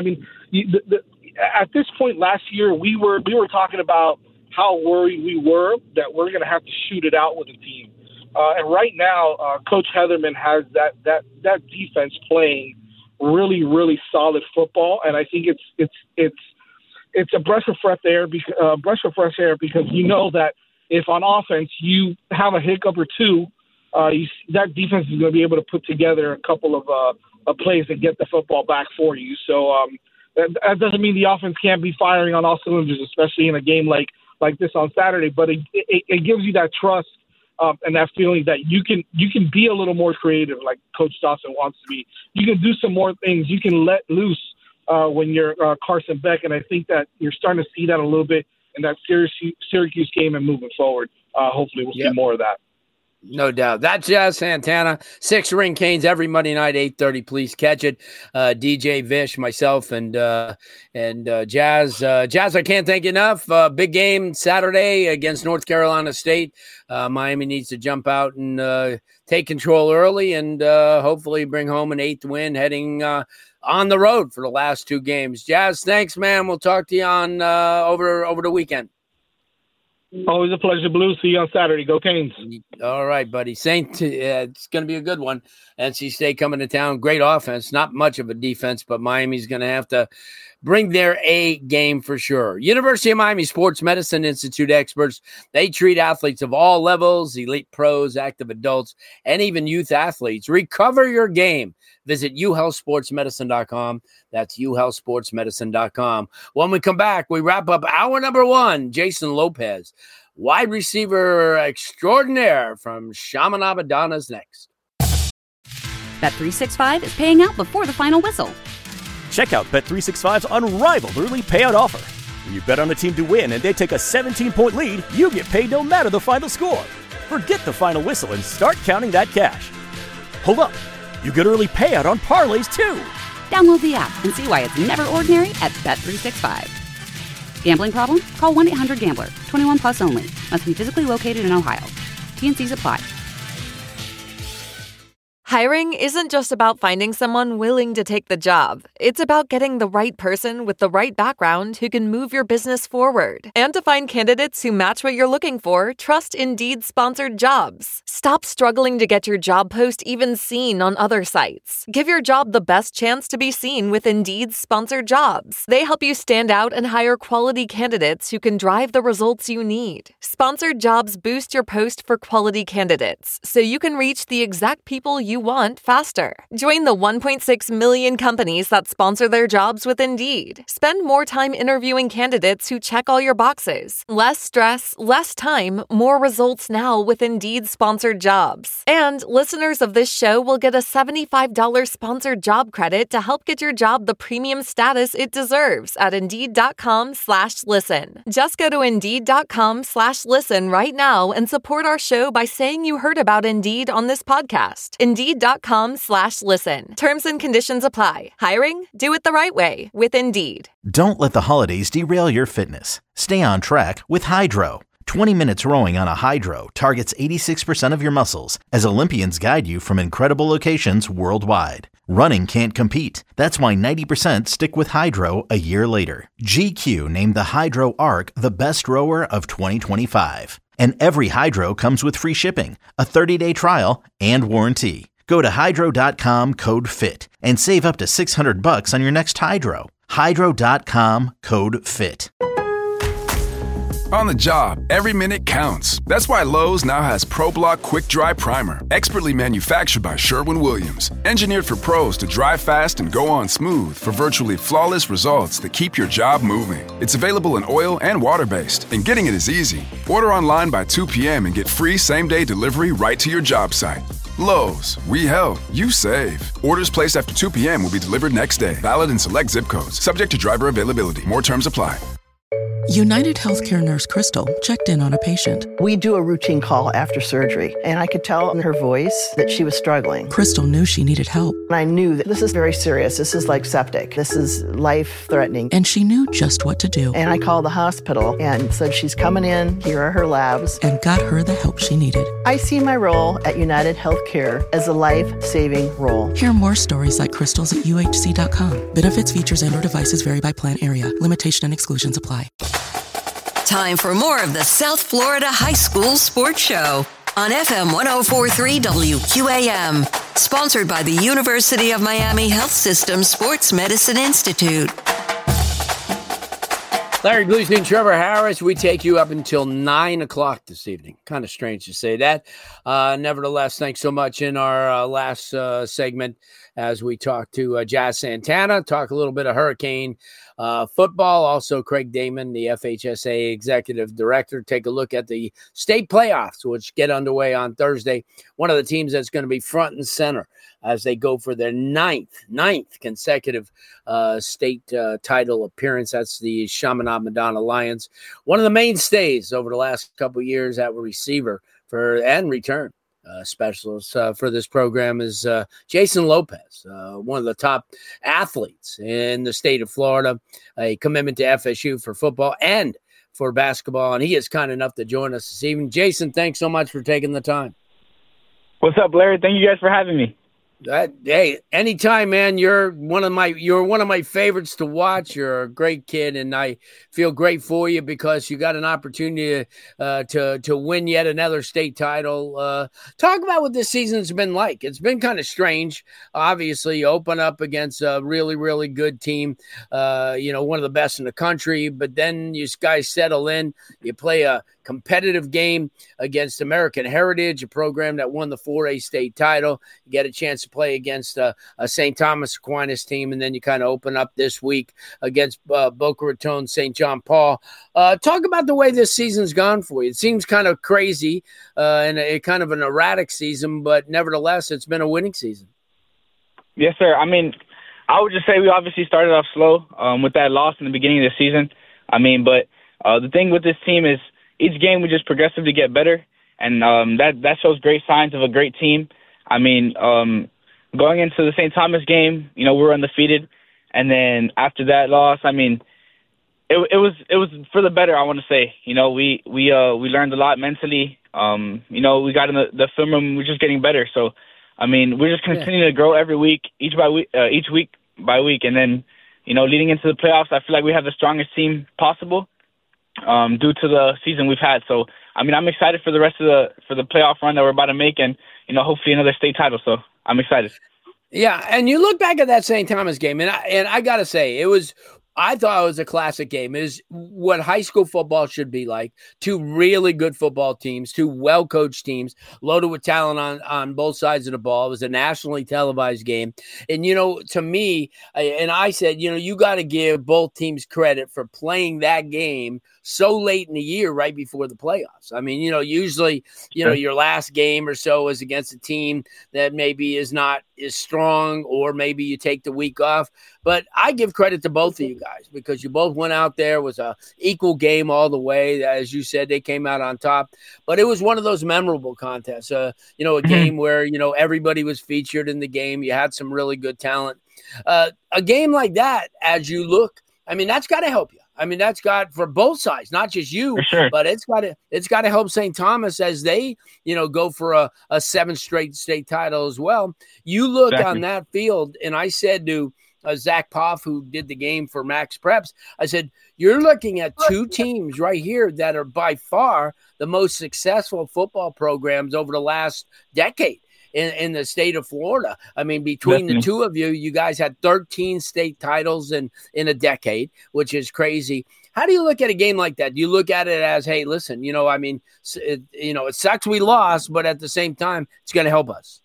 At this point last year, we were talking about how worried we were that we're going to have to shoot it out with a team. And right now, Coach Heatherman has that defense playing really, really solid football, and I think it's a breath of fresh air because you know that if on offense you have a hiccup or two, that defense is going to be able to put together a couple of plays and get the football back for you. So that doesn't mean the offense can't be firing on all cylinders, especially in a game like this on Saturday. But it gives you that trust. And that feeling that you can be a little more creative, like Coach Dawson wants to be. You can do some more things. You can let loose when you're Carson Beck, and I think that you're starting to see that a little bit in that Syracuse game and moving forward. Hopefully we'll see more of that. No doubt. That's Jazz Santana. Six Ring Canes every Monday night, 8:30. Please catch it. DJ Vish, myself, and Jazz. Jazz, I can't thank you enough. Big game Saturday against North Carolina State. Miami needs to jump out and take control early and hopefully bring home an 8th win heading on the road for the last 2 games. Jazz, thanks, man. We'll talk to you on over the weekend. Always a pleasure, Blue. See you on Saturday. Go Canes. All right, buddy. It's going to be a good one. NC State coming to town. Great offense. Not much of a defense, but Miami's going to have to bring their A game for sure. University of Miami Sports Medicine Institute experts. They treat athletes of all levels, elite pros, active adults, and even youth athletes. Recover your game. Visit uhealthsportsmedicine.com. That's uhealthsportsmedicine.com. When we come back, we wrap up hour number 1. Jason Lopez, wide receiver extraordinaire from Chaminade Madonna's next. Bet365 is paying out before the final whistle. Check out Bet365's unrivaled early payout offer. When you bet on a team to win and they take a 17-point lead, you get paid no matter the final score. Forget the final whistle and start counting that cash. Hold up. You get early payout on parlays, too. Download the app and see why it's never ordinary at Bet365. Gambling problem? Call 1-800-GAMBLER. 21 plus only. Must be physically located in Ohio. T&Cs apply. Hiring isn't just about finding someone willing to take the job. It's about getting the right person with the right background who can move your business forward. And to find candidates who match what you're looking for, trust Indeed sponsored jobs. Stop struggling to get your job post even seen on other sites. Give your job the best chance to be seen with Indeed sponsored jobs. They help you stand out and hire quality candidates who can drive the results you need. Sponsored jobs boost your post for quality candidates, so you can reach the exact people you you want faster. Join the 1.6 million companies that sponsor their jobs with Indeed. Spend more time interviewing candidates who check all your boxes. Less stress, less time, more results now with Indeed sponsored jobs. And listeners of this show will get a $75 sponsored job credit to help get your job the premium status it deserves at Indeed.com/listen. Just go to Indeed.com/listen right now and support our show by saying you heard about Indeed on this podcast. Indeed.com/listen. Terms and conditions apply. Hiring? Do it the right way with Indeed. Don't let the holidays derail your fitness. Stay on track with Hydro. 20 minutes rowing on a Hydro targets 86% of your muscles as Olympians guide you from incredible locations worldwide. Running can't compete. That's why 90% stick with Hydro a year later. GQ named the Hydro Arc the best rower of 2025. And every Hydro comes with free shipping, a 30-day trial, and warranty. Go to hydro.com, code FIT, and save up to $600 on your next Hydro. Hydro.com, code FIT. On the job, every minute counts. That's why Lowe's now has ProBlock Quick Dry Primer, expertly manufactured by Sherwin-Williams. Engineered for pros to dry fast and go on smooth for virtually flawless results that keep your job moving. It's available in oil and water-based, and getting it is easy. Order online by 2 p.m. and get free same-day delivery right to your job site. Lowe's, we help, you save. Orders placed after 2 p.m. will be delivered next day. Valid in select zip codes. Subject to driver availability. More terms apply. United Healthcare nurse Crystal checked in on a patient. We do a routine call after surgery, and I could tell in her voice that she was struggling. Crystal knew she needed help. And I knew that this is very serious. This is like septic. This is life-threatening. And she knew just what to do. And I called the hospital and said, she's coming in, here are her labs. And got her the help she needed. I see my role at United Healthcare as a life-saving role. Hear more stories like Crystal's at UHC.com. Benefits, features, and/or devices vary by plan area. Limitation and exclusions apply. Time for more of the South Florida High School Sports Show on FM 104.3 WQAM. Sponsored by the University of Miami Health System Sports Medicine Institute. Larry Bluestein, Trevor Harris, we take you up until 9 o'clock this evening. Kind of strange to say that. Nevertheless, thanks so much in our last segment as we talk to Jazz Santana, talk a little bit of Hurricane football. Also, Craig Damon, the FHSA executive director, take a look at the state playoffs, which get underway on Thursday. One of the teams that's going to be front and center as they go for their ninth consecutive state title appearance. That's the Chaminade Madonna Lions. One of the mainstays over the last couple of years at receiver and return specialist for this program is Jason Lopez, one of the top athletes in the state of Florida, a commitment to FSU for football and for basketball, and he is kind enough to join us this evening. Jason, thanks so much for taking the time. What's up, Larry? Thank you guys for having me. Hey, anytime, man. You're one of my favorites to watch. You're a great kid, and I feel great for you because you got an opportunity to win yet another state title. Talk about what this season's been like. It's been kind of strange. Obviously, you open up against a really, really good team. One of the best in the country. But then you guys settle in. You play a competitive game against American Heritage, a program that won the 4A state title. You get a chance to play against a St. Thomas Aquinas team, and then you kind of open up this week against Boca Raton, St. John Paul. Talk about the way this season's gone for you. It seems kind of crazy and a kind of an erratic season, but nevertheless, it's been a winning season. Yes, sir. I mean, I would just say we obviously started off slow with that loss in the beginning of the season. But the thing with this team is each game we just progressively get better, and that shows great signs of a great team. Going into the St. Thomas game, we were undefeated, and then after that loss, it was for the better. I want to say, we learned a lot mentally. We got in the film room. We're just getting better. So, we're just continuing to grow every week, each week by week, and then leading into the playoffs, I feel like we have the strongest team possible due to the season we've had. So, I'm excited for the rest of the playoff run that we're about to make, and hopefully another state title. So I'm excited. Yeah, and you look back at that St. Thomas game, and I got to say, it was I thought it was a classic game. It is what high school football should be like. Two really good football teams, two well-coached teams, loaded with talent on both sides of the ball. It was a nationally televised game. And, to me, and I said, you got to give both teams credit for playing that game so late in the year, right before the playoffs. I mean, usually, your last game or so is against a team that maybe is not as strong, or maybe you take the week off. But I give credit to both of you guys because you both went out there. It was a equal game all the way. As you said, they came out on top. But it was one of those memorable contests, a game where, everybody was featured in the game. You had some really good talent. A game like that, as you look, I mean, that's got to help you. I mean, that's got for both sides, not just you, but it's got to help St. Thomas as they, go for a 7th straight state title as well. You look on that field, and I said to Zach Poff, who did the game for Max Preps, I said, you're looking at two teams right here that are by far the most successful football programs over the last decade in the state of Florida. I mean, between the two of you, you guys had 13 state titles in a decade, which is crazy. How do you look at a game like that? Do you look at it as, hey, listen, it sucks we lost, but at the same time, it's going to help us?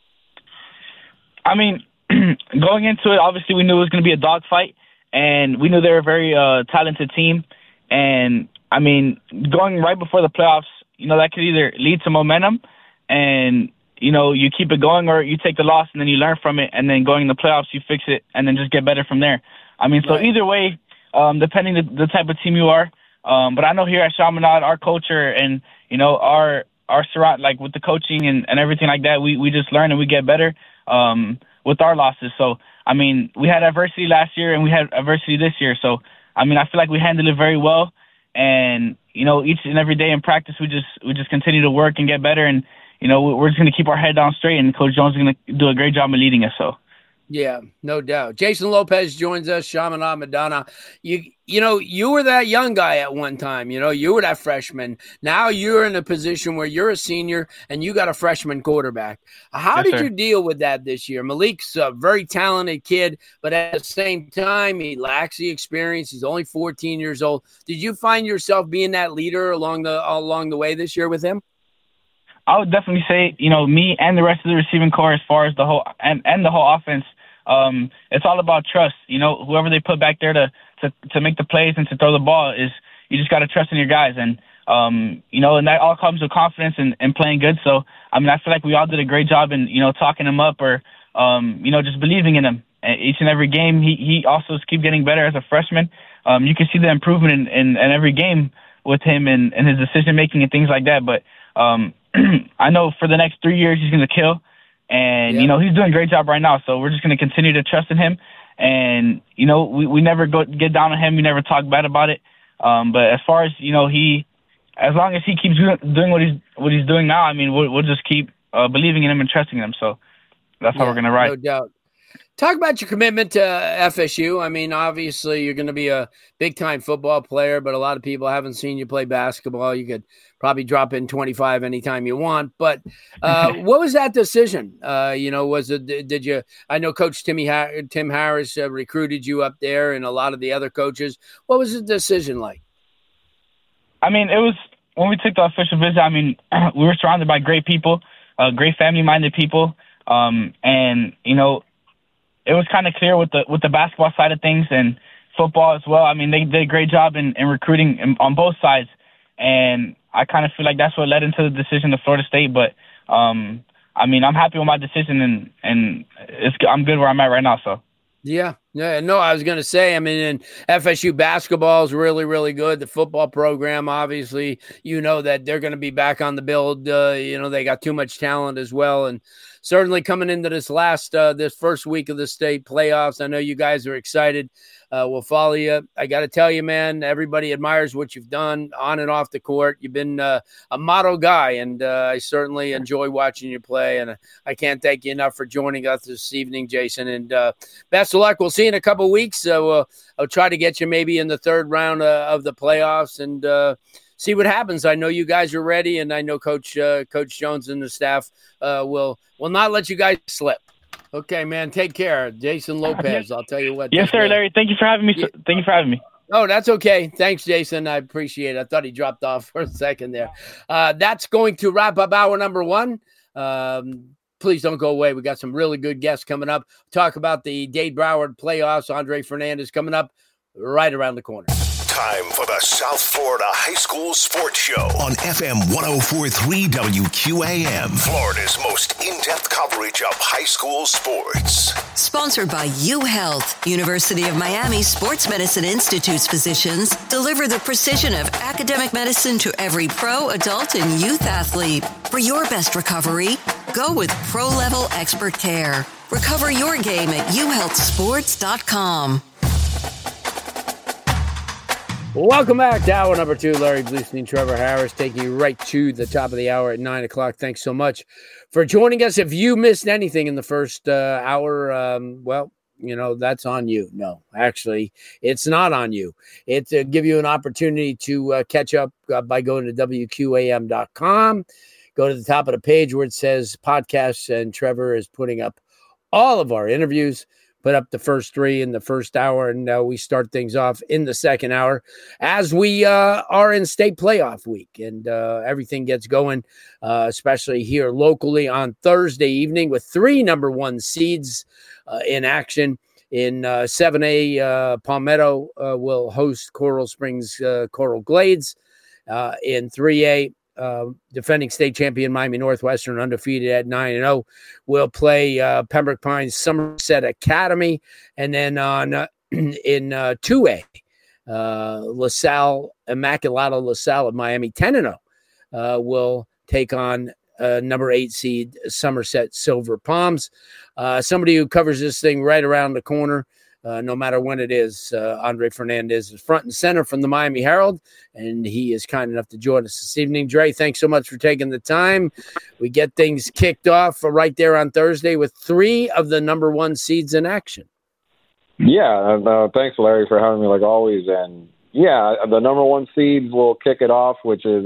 I mean, going into it, obviously we knew it was going to be a dogfight, and we knew they were a very talented team. And, I mean, going right before the playoffs, that could either lead to momentum and, you keep it going, or you take the loss and then you learn from it, and then going in the playoffs, you fix it and then just get better from there. I mean, so either way, depending the type of team you are. But I know here at Chaminade, our culture and, our surround, like with the coaching and everything like that, we just learn and we get better with our losses. So, I mean, we had adversity last year and we had adversity this year. So, I mean, I feel like we handled it very well. And, each and every day in practice, we just continue to work and get better. And, we're just going to keep our head down straight, and Coach Jones is going to do a great job of leading us. So, yeah, no doubt. Jason Lopez joins us, Chaminade Madonna. You were that young guy at one time. You were that freshman. Now you're in a position where you're a senior and you got a freshman quarterback. How did you deal with that this year? Malik's a very talented kid, but at the same time, he lacks the experience. He's only 14 years old. Did you find yourself being that leader along the way this year with him? I would definitely say, me and the rest of the receiving corps, as far as the whole and the whole offense, it's all about trust. Whoever they put back there to make the plays and to throw the ball, is you just got to trust in your guys. And, and that all comes with confidence and playing good. So, I mean, I feel like we all did a great job in, talking him up or, just believing in him. Each and every game, he also keeps getting better as a freshman. You can see the improvement in every game with him and his decision-making and things like that. But, I know for the next 3 years he's going to kill, and he's doing a great job right now. So we're just going to continue to trust in him, and we never get down on him. We never talk bad about it. But as far as as long as he keeps doing what he's doing now, I mean, we'll just keep believing in him and trusting him. So that's how we're going to ride. No doubt. Talk about your commitment to FSU. I mean, obviously you're going to be a big-time football player, but a lot of people haven't seen you play basketball. You could probably drop in 25 anytime you want. But what was that decision? Was it? Did you? I know Coach Tim Harris recruited you up there, and a lot of the other coaches. What was the decision like? I mean, it was when we took the official visit. I mean, we were surrounded by great people, great family-minded people, and it was kind of clear with the basketball side of things and football as well. I mean, they did a great job in recruiting on both sides, and I kind of feel like that's what led into the decision to Florida State. But I mean, I'm happy with my decision, and I'm good where I'm at right now. So. Yeah. No, I was going to say, I mean, and FSU basketball is really, really good. The football program, obviously, that they're going to be back on the build. They got too much talent as well. And certainly coming into this first week of the state playoffs, I know you guys are excited. We'll follow you. I got to tell you, man, everybody admires what you've done on and off the court. You've been a model guy, and I certainly enjoy watching you play. And I can't thank you enough for joining us this evening, Jason. And best of luck. We'll see you in a couple of weeks. So I'll try to get you maybe in the third round of the playoffs and see what happens. I know you guys are ready, and I know Coach Jones and the staff will not let you guys slip. Okay, man. Take care. Jason Lopez, I'll tell you what. Yes, sir, Larry. Thank you for having me. Thank you for having me. Oh, that's okay. Thanks, Jason. I appreciate it. I thought he dropped off for a second there. That's going to wrap up hour number one. Please don't go away. We got some really good guests coming up. Talk about the Dade Broward playoffs. Andre Fernandez coming up right around the corner. Time for the South Florida High School Sports Show on FM 104.3 WQAM. Florida's most in-depth coverage of high school sports. Sponsored by UHealth, University of Miami Sports Medicine Institute's physicians deliver the precision of academic medicine to every pro, adult, and youth athlete. For your best recovery, go with pro-level expert care. Recover your game at uhealthsports.com. Welcome back to hour number two. Larry Bluestein, Trevor Harris, taking you right to the top of the hour at 9 o'clock. Thanks so much for joining us. If you missed anything in the first hour, well, you know, that's on you. No, actually, it's not on you. It's to give you an opportunity to catch up by going to WQAM.com. Go to the top of the page where it says podcasts, and Trevor is putting up all of our interviews. Put up the first three in the first hour, and we start things off in the second hour as we are in state playoff week, and everything gets going, especially here locally on Thursday evening with 3 number 1 seeds in action. In 7A, Palmetto will host Coral Springs Coral Glades. In 3A, defending state champion Miami Northwestern, undefeated at 9-0, will play Pembroke Pines Somerset Academy. And then on in 2A, LaSalle, Immaculata LaSalle of Miami, 10-0, will take on number 8 seed Somerset Silver Palms. Somebody who covers this thing right around the corner, no matter when it is. Andre Fernandez is front and center from the Miami Herald, and he is kind enough to join us this evening. Dre, thanks so much for taking the time. We get things kicked off right there on Thursday with 3 of the number 1 seeds in action. Yeah, thanks, Larry, for having me like always. And, yeah, the number 1 seeds will kick it off, which is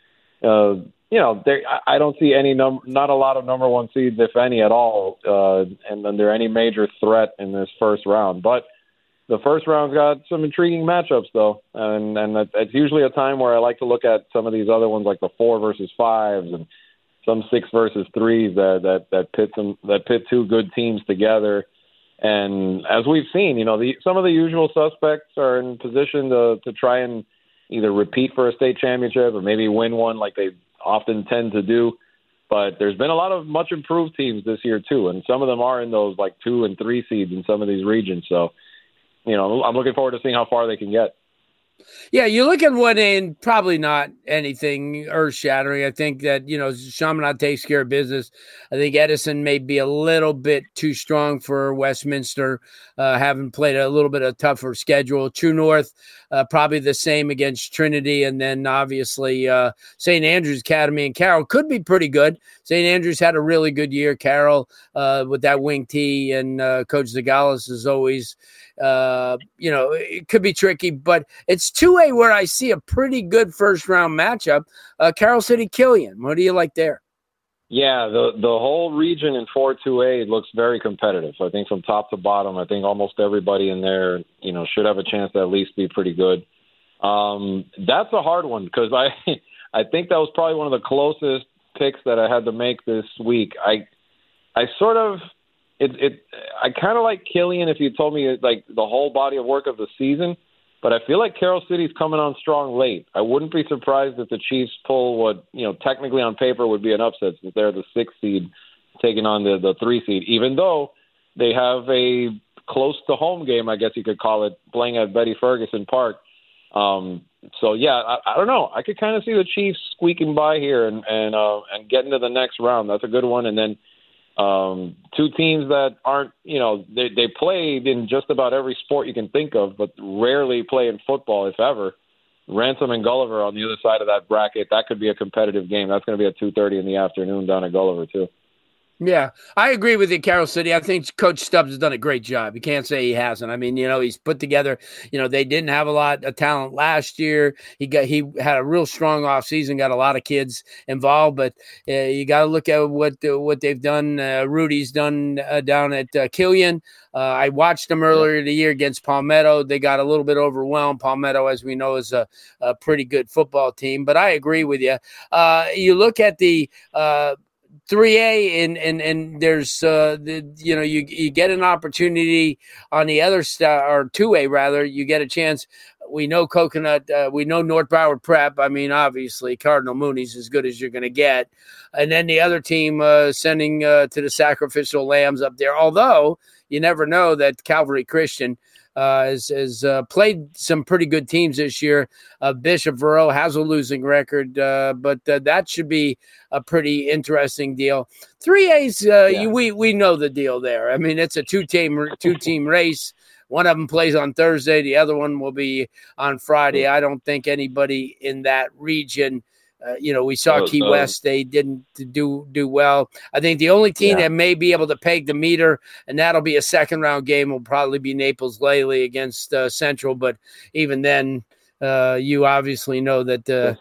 you know, I don't see not a lot of number 1 seeds, if any at all, and then there any major threat in this first round. But the first round's got some intriguing matchups, though, and it's usually a time where I like to look at some of these other ones, like the 4 versus 5s and some 6 versus 3s that pit 2 good teams together. And as we've seen, you know, some of the usual suspects are in position to try and either repeat for a state championship or maybe win one, like they often tend to do. But there's been a lot of much improved teams this year too, and some of them are in those like 2 and 3 seeds in some of these regions. So, you know, I'm looking forward to seeing how far they can get. Yeah, you look at one in, probably not anything earth-shattering. I think that, you know, Chaminade takes care of business. I think Edison may be a little bit too strong for Westminster, having played a little bit of tougher schedule. True North, probably the same against Trinity. And then, obviously, St. Andrews Academy and Carroll could be pretty good. St. Andrews had a really good year. Carroll, with that wing tee, and Coach Zagalis is always – you know, it could be tricky, but it's 2A where I see a pretty good first round matchup. Carroll City Killian, what do you like there? Yeah, the whole region in 4-2A looks very competitive. I think from top to bottom, I think almost everybody in there, you know, should have a chance to at least be pretty good. That's a hard one because I think that was probably one of the closest picks that I had to make this week. I sort of. I kind of like Killian if you told me like the whole body of work of the season, but I feel like Carroll City's coming on strong late. I wouldn't be surprised if the Chiefs pull what, you know, technically on paper would be an upset since they're the 6th seed taking on the 3 seed, even though they have a close to home game, I guess you could call it, playing at Betty Ferguson Park. So yeah, I don't know. I could kind of see the Chiefs squeaking by here and getting to the next round. That's a good one. And then 2 teams that aren't, you know, they played in just about every sport you can think of, but rarely play in football, if ever. Ransom and Gulliver on the other side of that bracket. That could be a competitive game. That's going to be at 2:30 in the afternoon down at Gulliver, too. Yeah, I agree with you, Carol City. I think Coach Stubbs has done a great job. You can't say he hasn't. I mean, he's put together, they didn't have a lot of talent last year. He had a real strong offseason, got a lot of kids involved, but you got to look at what they've done. Rudy's done down at Killian. I watched them earlier in the year against Palmetto. They got a little bit overwhelmed. Palmetto, as we know, is a pretty good football team, but I agree with you. You look at the 3A and there's you get an opportunity on the other or 2A rather. You get a chance. We know Coconut. We know North Broward Prep. I mean, obviously Cardinal Mooney's as good as you're going to get, and then the other team sending to the Sacrificial Lambs up there. Although you never know that Calvary Christian has played some pretty good teams this year. Bishop Verot has a losing record, but that should be a pretty interesting deal. 3A's, we know the deal there. I mean, it's a two-team race. One of them plays on Thursday. The other one will be on Friday. I don't think anybody in that region we saw Key West. They didn't do well. I think the only team that may be able to peg the meter, and that'll be a second-round game, will probably be Naples Lely against Central. But even then, you obviously know that the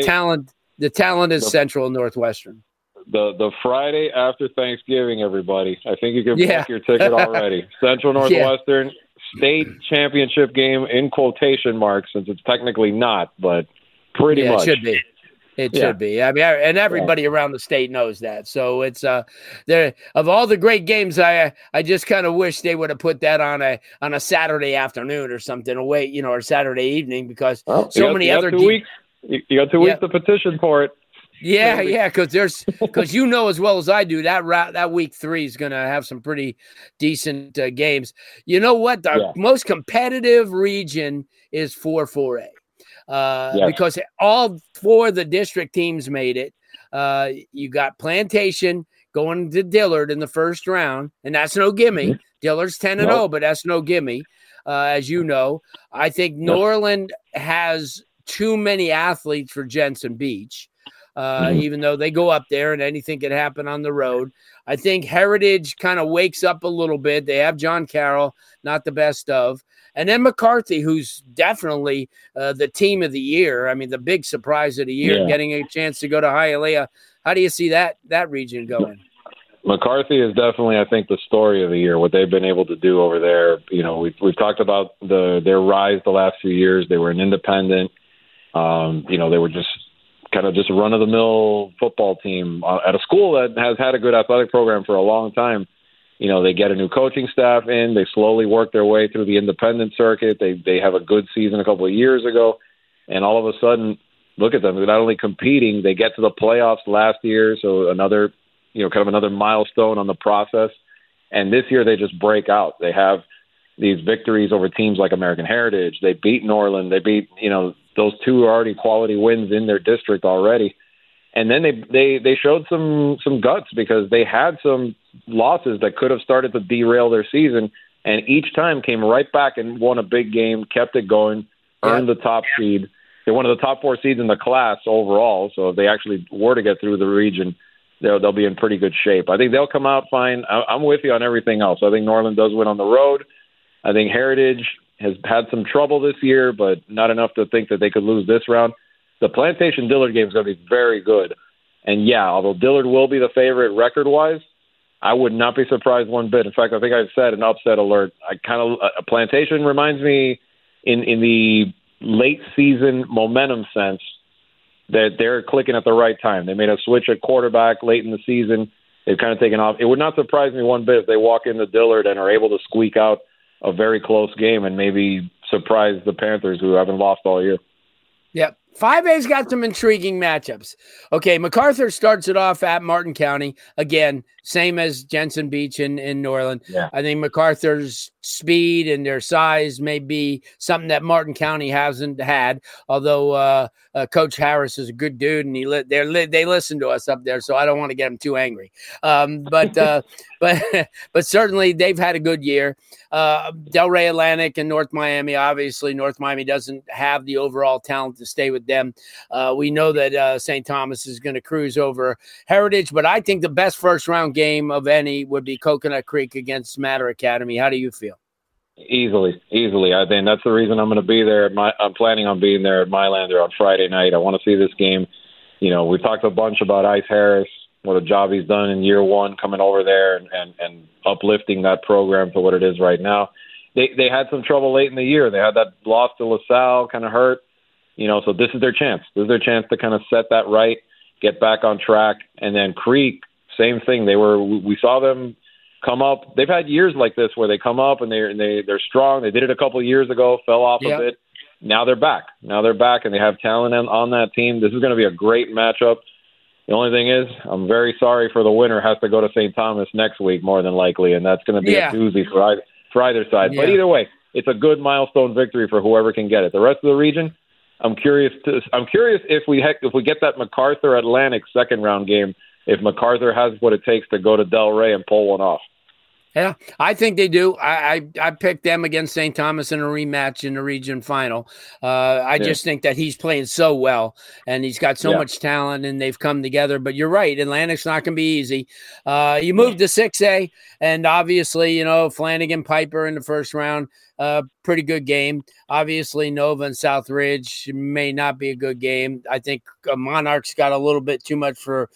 talent is Central and Northwestern. The Friday after Thanksgiving, everybody. I think you can book your ticket already. Central Northwestern state championship game in quotation marks, since it's technically not, but pretty much. It should be. It should be. I mean, and everybody around the state knows that. So it's there. Of all the great games, I just kind of wish they would have put that on a Saturday afternoon or something away, or Saturday evening, because many other 2 weeks. You got 2 weeks to petition for it. Yeah, because as well as I do that week 3 is going to have some pretty decent games. You know what? The most competitive region is 4A. Because all 4 of the district teams made it. You got Plantation going to Dillard in the first round, and that's no gimme. Mm-hmm. Dillard's 10-0, but that's no gimme. As you know, I think Norland has too many athletes for Jensen Beach, even though they go up there and anything can happen on the road. I think Heritage kind of wakes up a little bit. They have John Carroll, not the best of. And then McCarthy, who's definitely the team of the year. I mean, the big surprise of the year, getting a chance to go to Hialeah. How do you see that region going? McCarthy is definitely, I think, the story of the year, what they've been able to do over there. We've talked about their rise the last few years. They were an independent. They were just kind of just a run-of-the-mill football team at a school that has had a good athletic program for a long time. They get a new coaching staff in. They slowly work their way through the independent circuit. They have a good season a couple of years ago, and all of a sudden, look at them. They're not only competing, they get to the playoffs last year, so another, kind of another milestone on the process. And this year, they just break out. They have these victories over teams like American Heritage. They beat Norland. They beat, those 2 already quality wins in their district already. And then they showed some guts, because they had some losses that could have started to derail their season, and each time came right back and won a big game, kept it going, earned the top seed. They're one of the top 4 seeds in the class overall, so if they actually were to get through the region, they'll be in pretty good shape. I think they'll come out fine. I'm with you on everything else. I think Norland does win on the road. I think Heritage has had some trouble this year, but not enough to think that they could lose this round. The Plantation-Dillard game is going to be very good. And, although Dillard will be the favorite record-wise, I would not be surprised one bit. In fact, I think I've said an upset alert. Plantation reminds me in the late season momentum sense that they're clicking at the right time. They made a switch at quarterback late in the season. They've kind of taken off. It would not surprise me one bit if they walk into Dillard and are able to squeak out a very close game and maybe surprise the Panthers, who haven't lost all year. Yep. 5A's got some intriguing matchups. Okay, MacArthur starts it off at Martin County. Again, same as Jensen Beach in Norland. Yeah. I think MacArthur's speed and their size may be something that Martin County hasn't had, although Coach Harris is a good dude, and they listen to us up there, so I don't want to get them too angry. But certainly they've had a good year. Delray Atlantic and North Miami, obviously North Miami doesn't have the overall talent to stay with them. We know that St. Thomas is going to cruise over Heritage, but I think the best first-round game of any would be Coconut Creek against Mater Academy. How do you feel? Easily. I think that's the reason I'm going to be there. I'm planning on being there at Mylander on Friday night. I want to see this game. You know, we talked a bunch about Ice Harris, what a job he's done in year one, coming over there and uplifting that program to what it is right now. They had some trouble late in the year. They had that loss to LaSalle, kind of hurt. You know, so this is their chance. This is their chance to kind of set that right, get back on track. And then Creek, same thing. We saw them come up. They've had years like this where they come up and they're strong. They did it a couple of years ago, fell off a bit. Now they're back. And they have talent on that team. This is going to be a great matchup. The only thing is, I'm very sorry for the winner has to go to St. Thomas next week, more than likely, and that's going to be a doozy for either side. Yeah. But either way, it's a good milestone victory for whoever can get it. The rest of the region, I'm curious if we get that MacArthur Atlantic second round game, if MacArthur has what it takes to go to Delray and pull one off. Yeah, I think they do. I picked them against St. Thomas in a rematch in the region final. I just think that he's playing so well, and he's got so much talent, and they've come together. But you're right, Atlantic's not going to be easy. You move to 6A, and obviously, you know, Flanagan Piper in the first round. Pretty good game. Obviously, Nova and Southridge may not be a good game. I think Monarchs got a little bit too much for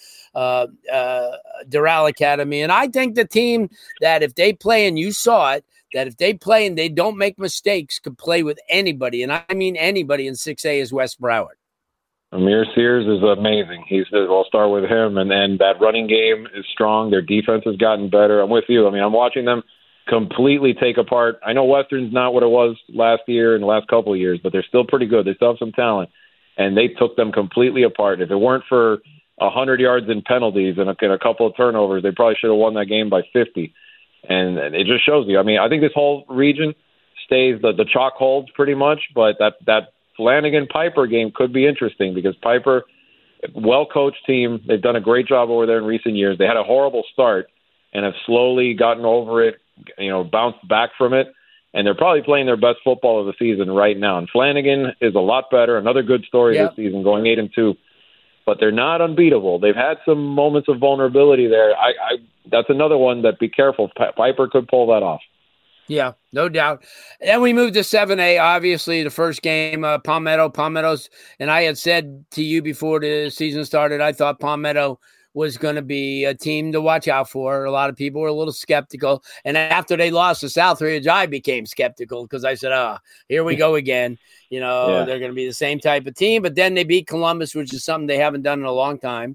Doral Academy. And I think the team that if they play, and you saw it, that if they play and they don't make mistakes, could play with anybody. And I mean anybody in 6A is West Broward. Amir Sears is amazing. I'll start with him. And then that running game is strong. Their defense has gotten better. I'm with you. I mean, I'm watching them completely take apart. I know Western's not what it was last year and the last couple of years, but they're still pretty good. They still have some talent, and they took them completely apart. If it weren't for 100 yards in penalties and a couple of turnovers, they probably should have won that game by 50. And it just shows you. I mean, I think this whole region stays the chalk holds pretty much, but that Flanagan-Piper game could be interesting because Piper, well-coached team, they've done a great job over there in recent years. They had a horrible start and have slowly gotten over it, you know, bounced back from it, and they're probably playing their best football of the season right now. And Flanagan is a lot better. Another good story this season, going 8-2. But they're not unbeatable. They've had some moments of vulnerability there. That's another one that be careful. Piper could pull that off. Yeah, no doubt. Then we moved to 7A. Obviously, the first game, Palmetto's, and I had said to you before the season started, I thought Palmetto was going to be a team to watch out for. A lot of people were a little skeptical. And after they lost to Southridge, I became skeptical because I said, here we go again. You know, they're going to be the same type of team. But then they beat Columbus, which is something they haven't done in a long time.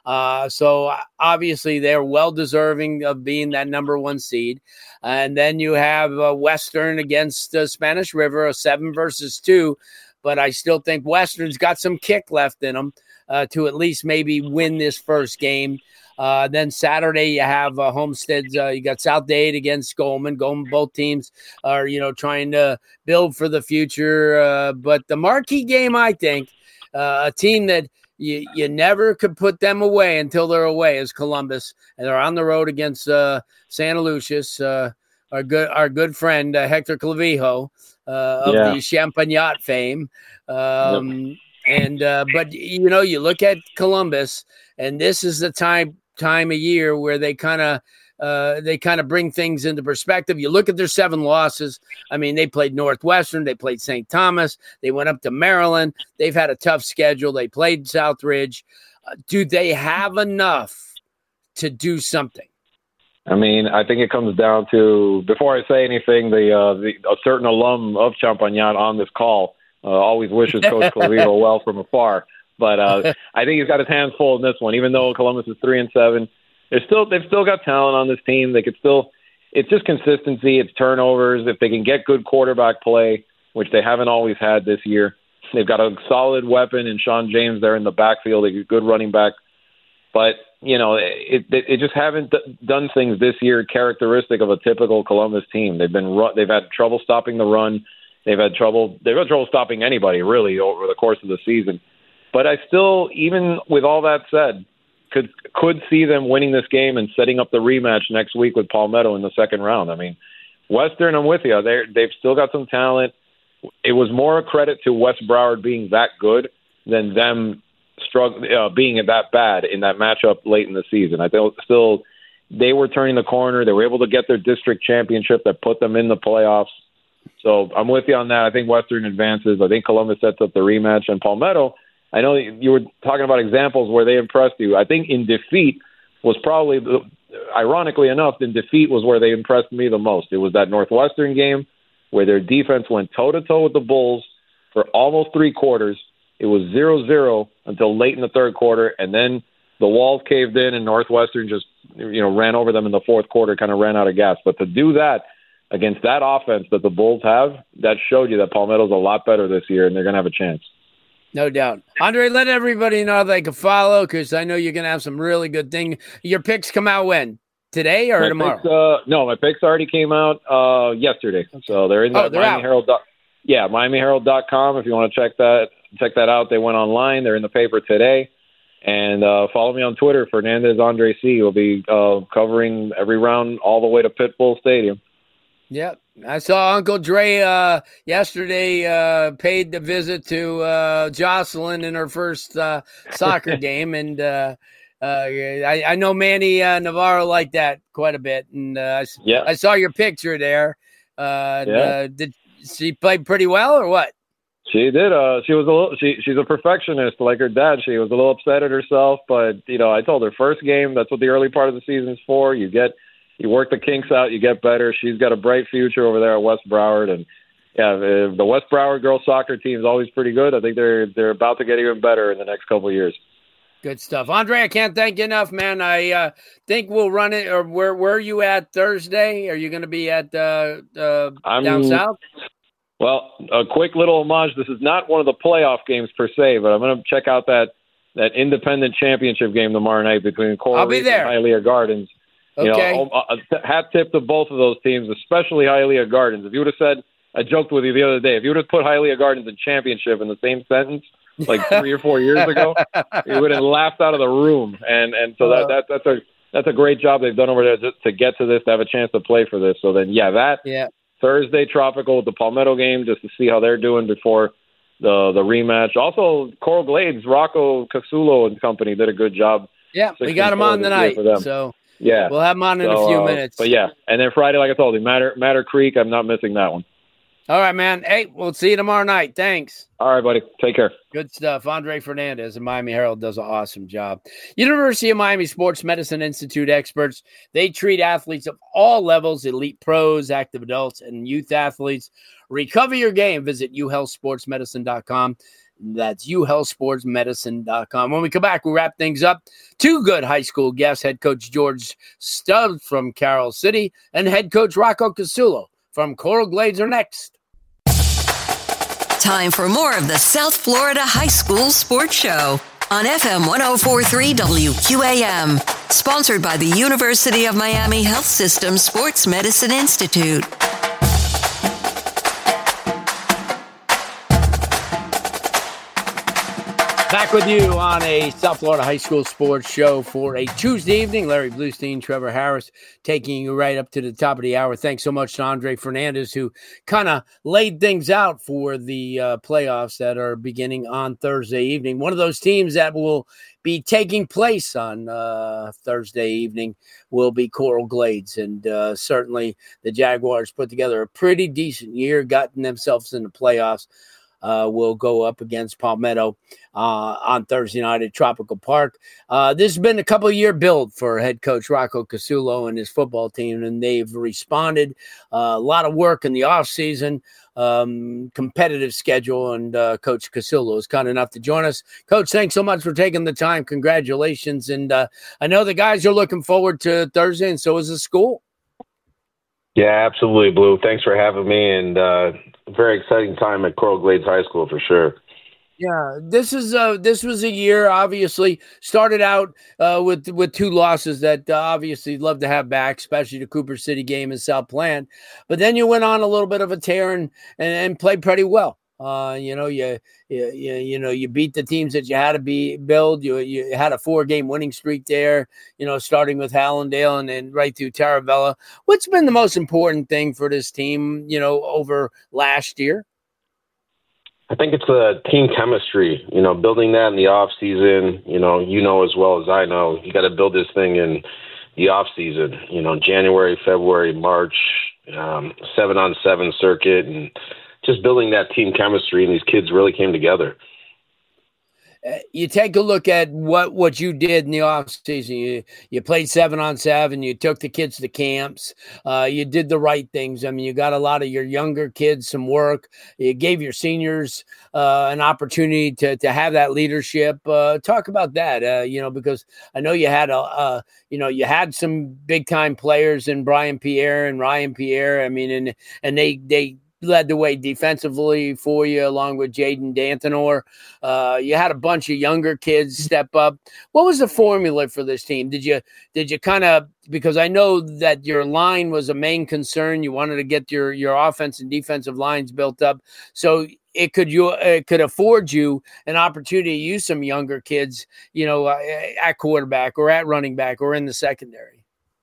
So obviously they're well deserving of being that number one seed. And then you have Western against Spanish River, a 7-2. But I still think Western's got some kick left in them. To at least maybe win this first game. Then Saturday you have Homestead's. You got South Dade against Goldman. Goldman, both teams are, you know, trying to build for the future. But the marquee game, I think, a team that you never could put them away until they're away is Columbus, and they're on the road against Santa Lucius. Our good friend Hector Clavijo of the Champagnat fame. And but you know, you look at Columbus, and this is the time of year where they kind of bring things into perspective. You look at their 7 losses. I mean, they played Northwestern, they played St. Thomas, they went up to Maryland. They've had a tough schedule. They played Southridge. Do they have enough to do something? I mean, I think it comes down to, before I say anything, a certain alum of Champagnat on this call always wishes Coach Clavijo well from afar. But I think he's got his hands full in this one. Even though Columbus is 3-7, they've still got talent on this team. They could still. It's just consistency. It's turnovers. If they can get good quarterback play, which they haven't always had this year, they've got a solid weapon in Sean James there in the backfield. A good running back. But you know, it just haven't done things this year characteristic of a typical Columbus team. They've had trouble stopping the run. They've had trouble stopping anybody really over the course of the season. But I still, even with all that said, could see them winning this game and setting up the rematch next week with Palmetto in the second round. I mean, Western, I'm with you. They've still got some talent. It was more a credit to West Broward being that good than them being that bad in that matchup late in the season. I think still they were turning the corner. They were able to get their district championship that put them in the playoffs. So I'm with you on that. I think Western advances. I think Columbus sets up the rematch. And Palmetto, I know you were talking about examples where they impressed you. I think in defeat was probably, ironically enough, in defeat was where they impressed me the most. It was that Northwestern game where their defense went toe-to-toe with the Bulls for almost 3 quarters. It was 0-0 until late in the third quarter, and then the walls caved in and Northwestern just ran over them in the fourth quarter, kind of ran out of gas. But to do that against that offense that the Bulls have, that showed you that Palmetto's a lot better this year, and they're going to have a chance. No doubt. Andre, let everybody know they can follow, because I know you're going to have some really good things. Your picks come out when? Today or tomorrow? My picks already came out yesterday. Okay. So they're in the Miami Herald. Yeah, MiamiHerald.com. If you want to check that out. They went online. They're in the paper today. And follow me on Twitter. Fernandez Andre C. will be covering every round all the way to Pitbull Stadium. Yep. I saw Uncle Dre yesterday paid the visit to Jocelyn in her first soccer game. And I know Manny Navarro liked that quite a bit. And I saw your picture there. Did she play pretty well or what? She did. She's a perfectionist like her dad. She was a little upset at herself, but I told her first game, that's what the early part of the season's for. You work the kinks out, you get better. She's got a bright future over there at West Broward, and the West Broward girls soccer team is always pretty good. I think they're about to get even better in the next couple of years. Good stuff. Andre, I can't thank you enough, man. I think we'll run it. Or where are you at Thursday? Are you going to be at down south? Well, a quick little homage. This is not one of the playoff games per se, but I'm going to check out that independent championship game tomorrow night between Coral Reef and Hialeah Gardens. Okay. Hat tip to both of those teams, especially Hialeah Gardens. If you would have said, I joked with you the other day, if you would have put Hialeah Gardens and championship in the same sentence like 3 or 4 years ago, you would have laughed out of the room. And so that's a great job they've done over there to get to this, to have a chance to play for this. So then, Thursday Tropical with the Palmetto game, just to see how they're doing before the rematch. Also, Coral Glades, Rocco Casulo and company did a good job. Yeah, we got them on tonight. So yeah, we'll have them on in a few minutes. But and then Friday, like I told you, Matter Creek. I'm not missing that one. All right, man. Hey, we'll see you tomorrow night. Thanks. All right, buddy. Take care. Good stuff. Andre Fernandez and Miami Herald does an awesome job. University of Miami Sports Medicine Institute experts. They treat athletes of all levels, elite pros, active adults, and youth athletes. Recover your game. Visit uhealthsportsmedicine.com. That's uhealthsportsmedicine.com. When we come back, we'll wrap things up. 2 good high school guests, head coach George Stubbs from Carroll City and head coach Rocco Casulo from Coral Glades are next. Time for more of the South Florida High School Sports Show on FM 104.3 WQAM. Sponsored by the University of Miami Health System Sports Medicine Institute. Back with you on a South Florida High School Sports Show for a Tuesday evening. Larry Bluestein, Trevor Harris, taking you right up to the top of the hour. Thanks so much to Andre Fernandez, who kind of laid things out for the playoffs that are beginning on Thursday evening. One of those teams that will be taking place on Thursday evening will be Coral Glades. And certainly the Jaguars put together a pretty decent year, gotten themselves in the playoffs. Will go up against Palmetto on Thursday night at Tropical Park. This has been a couple-year build for head coach Rocco Casulo and his football team, and they've responded. A lot of work in the offseason, competitive schedule, and Coach Casulo is kind enough to join us. Coach, thanks so much for taking the time. Congratulations. And I know the guys are looking forward to Thursday, and so is the school. Yeah, absolutely, Blue. Thanks for having me, and very exciting time at Coral Glades High School for sure. Yeah, this was a year, obviously, started out with 2 losses that obviously love to have back, especially the Cooper City game in South Plant. But then you went on a little bit of a tear and played pretty well. You beat the teams that you had to build. You had a 4-game winning streak there, starting with Hallandale and then right through Taravella. What's been the most important thing for this team, over last year? I think it's the team chemistry, building that in the off season, you know as well as I know, you got to build this thing in the off season, January, February, March, 7-on-7 circuit, and just building that team chemistry. And these kids really came together. You take a look at what you did in the offseason. You played 7-on-7. You took the kids to camps. You did the right things. I mean, you got a lot of your younger kids some work. You gave your seniors an opportunity to have that leadership. Talk about that, because I know you had you had some big time players in Brian Pierre and Ryan Pierre. I mean, and they led the way defensively for you, along with Jaden Dantanor. You had a bunch of younger kids step up. What was the formula for this team? Did you kind of, because I know that your line was a main concern. You wanted to get your offense and defensive lines built up, so it could afford you an opportunity to use some younger kids, at quarterback or at running back or in the secondary.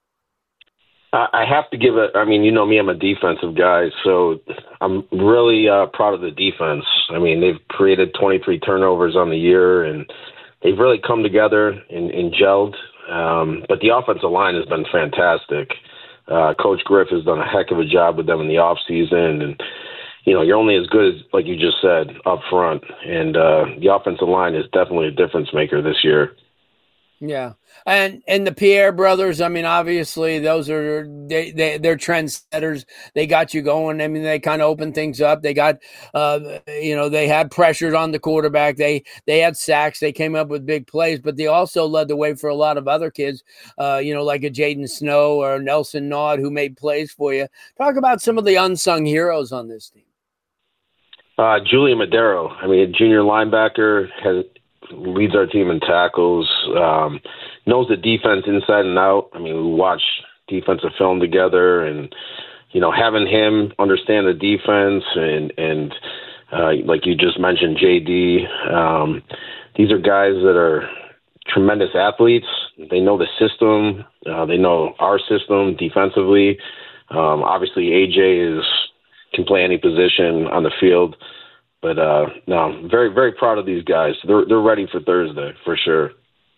I have to give it. I mean, me, I'm a defensive guy, so I'm really proud of the defense. I mean, they've created 23 turnovers on the year, and they've really come together and gelled. But the offensive line has been fantastic. Coach Griff has done a heck of a job with them in the offseason, and you're only as good as, like you just said, up front. And the offensive line is definitely a difference maker this year. Yeah. And the Pierre brothers, I mean, obviously those are, they're trendsetters. They got you going. I mean, they kind of opened things up. They got, they had pressures on the quarterback. They had sacks. They came up with big plays, but they also led the way for a lot of other kids, like a Jaden Snow or Nelson Naud, who made plays for you. Talk about some of the unsung heroes on this team. Julian Madero, I mean, a junior linebacker, leads our team in tackles, knows the defense inside and out. I mean, we watch defensive film together, and, having him understand the defense and like you just mentioned, JD, these are guys that are tremendous athletes. They know the system. They know our system defensively. Obviously, AJ can play any position on the field. But no, I'm very, very proud of these guys. They're ready for Thursday for sure.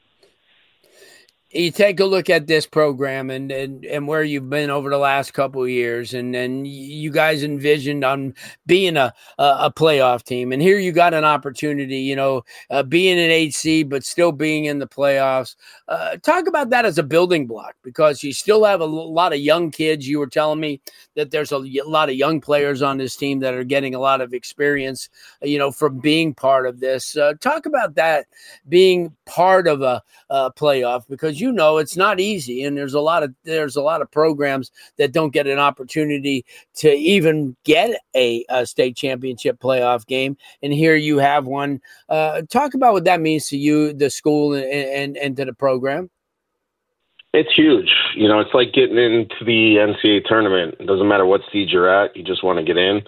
You take a look at this program and where you've been over the last couple of years, and you guys envisioned on being a playoff team. And here you got an opportunity, being an 8 but still being in the playoffs. Talk about that as a building block, because you still have a lot of young kids. You were telling me that there's a lot of young players on this team that are getting a lot of experience, from being part of this. Talk about that, being part of a playoff, because it's not easy, and there's a lot of programs that don't get an opportunity to even get a state championship playoff game, and here you have one. Talk about what that means to you, the school, and to the program. It's huge. It's like getting into the NCAA tournament. It doesn't matter what seed you're at; you just want to get in.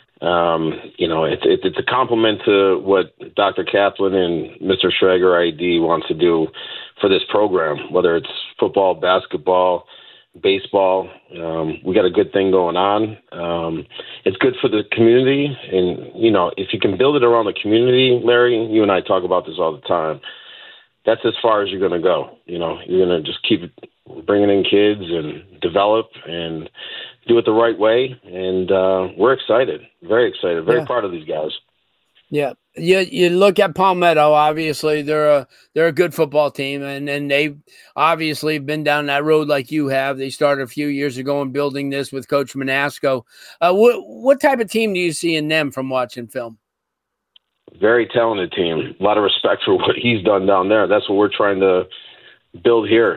It's a compliment to what Dr. Kaplan and Mr. Schrager ID wants to do for this program, whether it's football, basketball, baseball. We got a good thing going on. It's good for the community. And, if you can build it around the community, Larry, you and I talk about this all the time. That's as far as you're going to go. You're going to just keep bringing in kids and develop and do it the right way. And we're excited, very excited, very proud of these guys. Yeah. You look at Palmetto, obviously they're a good football team, and they've obviously been down that road like you have. They started a few years ago in building this with Coach Manasco. What type of team do you see in them from watching film? Very talented team. A lot of respect for what he's done down there. That's what we're trying to build here.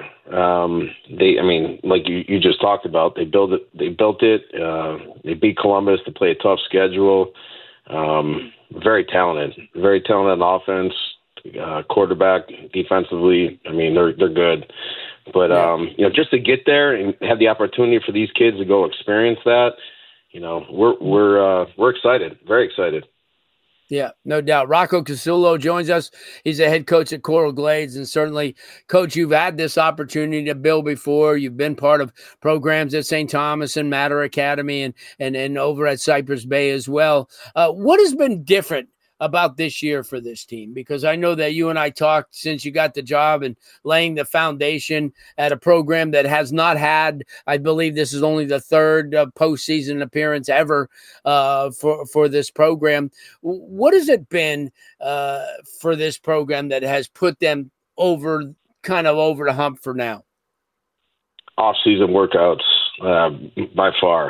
Like you just talked about, they built it. They beat Columbus. They play a tough schedule. Very talented on offense, quarterback, defensively. I mean, they're good. But just to get there and have the opportunity for these kids to go experience that, we're excited, very excited. Yeah, no doubt. Rocco Casullo joins us. He's the head coach at Coral Glades. And certainly, Coach, you've had this opportunity to build before. You've been part of programs at St. Thomas and Mater Academy and over at Cypress Bay as well. What has been different about this year for this team? Because I know that you and I talked since you got the job and laying the foundation at a program that has not had, I believe this is only the third postseason appearance ever for this program. What has it been for this program that has put them over the hump for now? Off-season workouts, by far.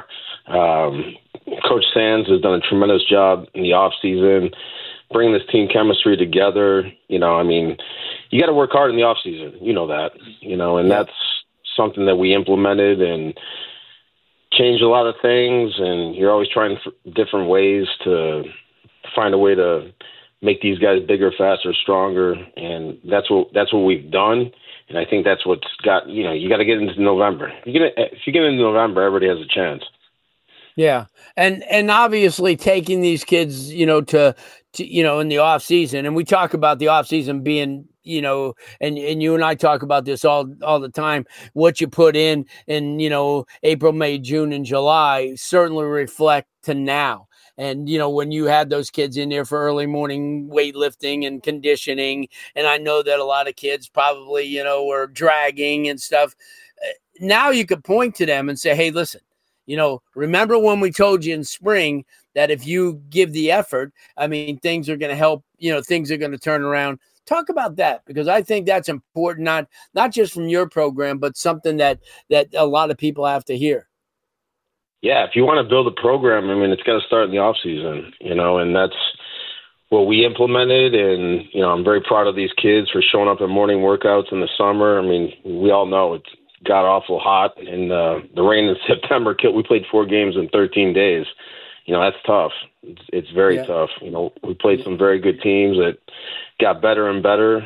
Coach Sands has done a tremendous job in the off-season, bringing this team chemistry together. You know, I mean, you got to work hard in the off-season. You know that. You know, and that's something that we implemented and changed a lot of things. And you're always trying different ways to find a way to make these guys bigger, faster, stronger. And that's what we've done. And I think that's what's got, you know, you got to get into November. If you get into November, everybody has a chance. Yeah. And obviously taking these kids, you know, to you know, in the off season, and we talk about the off season being, you know, and you and I talk about this all the time, what you put in, you know, April, May, June, and July certainly reflect to now. And, you know, when you had those kids in there for early morning weightlifting and conditioning, and I know that a lot of kids probably, you know, were dragging and stuff. Now you could point to them and say, hey, listen, you know, remember when we told you in spring that if you give the effort, I mean, things are going to help, you know, things are going to turn around. Talk about that, because I think that's important, not just from your program, but something that a lot of people have to hear. Yeah, if you want to build a program, I mean, it's got to start in the off season, you know, and that's what we implemented. And, you know, I'm very proud of these kids for showing up at morning workouts in the summer. I mean, we all know it's got awful hot, and the rain in September we played 4 games in 13 days. You know, that's tough. It's very tough. You know, we played some very good teams that got better and better.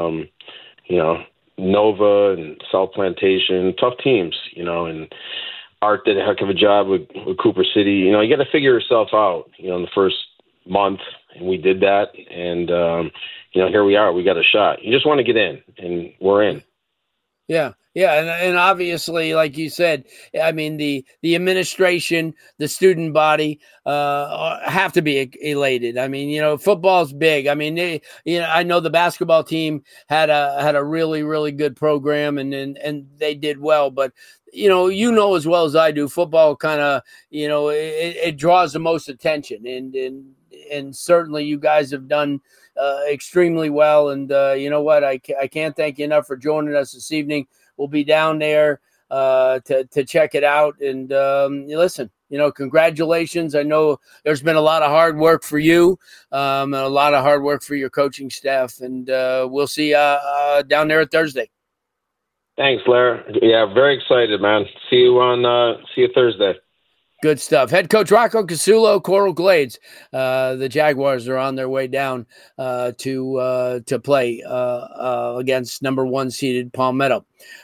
You know, Nova and South Plantation, tough teams, you know, and Art did a heck of a job with Cooper City. You know, you got to figure yourself out, you know, in the first month, and we did that. And, you know, here we are. We got a shot. You just want to get in, and we're in. Yeah. Yeah. And obviously, like you said, I mean, the administration, the student body have to be elated. I mean, you know, football's big. I mean, you know, I know the basketball team had a really, really good program and they did well, but you know as well as I do, football kind of, you know, it draws the most attention, and certainly you guys have done extremely well. And you know what, I can't thank you enough for joining us this evening. We'll be down there to check it out. And listen, you know, congratulations. I know there's been a lot of hard work for you, and a lot of hard work for your coaching staff. And we'll see you down there at Thursday. Thanks, Larry. Yeah, very excited, man. See you Thursday. Good stuff. Head coach Rocco Casulo, Coral Glades. The Jaguars are on their way down to play against number 1 seeded Palmetto.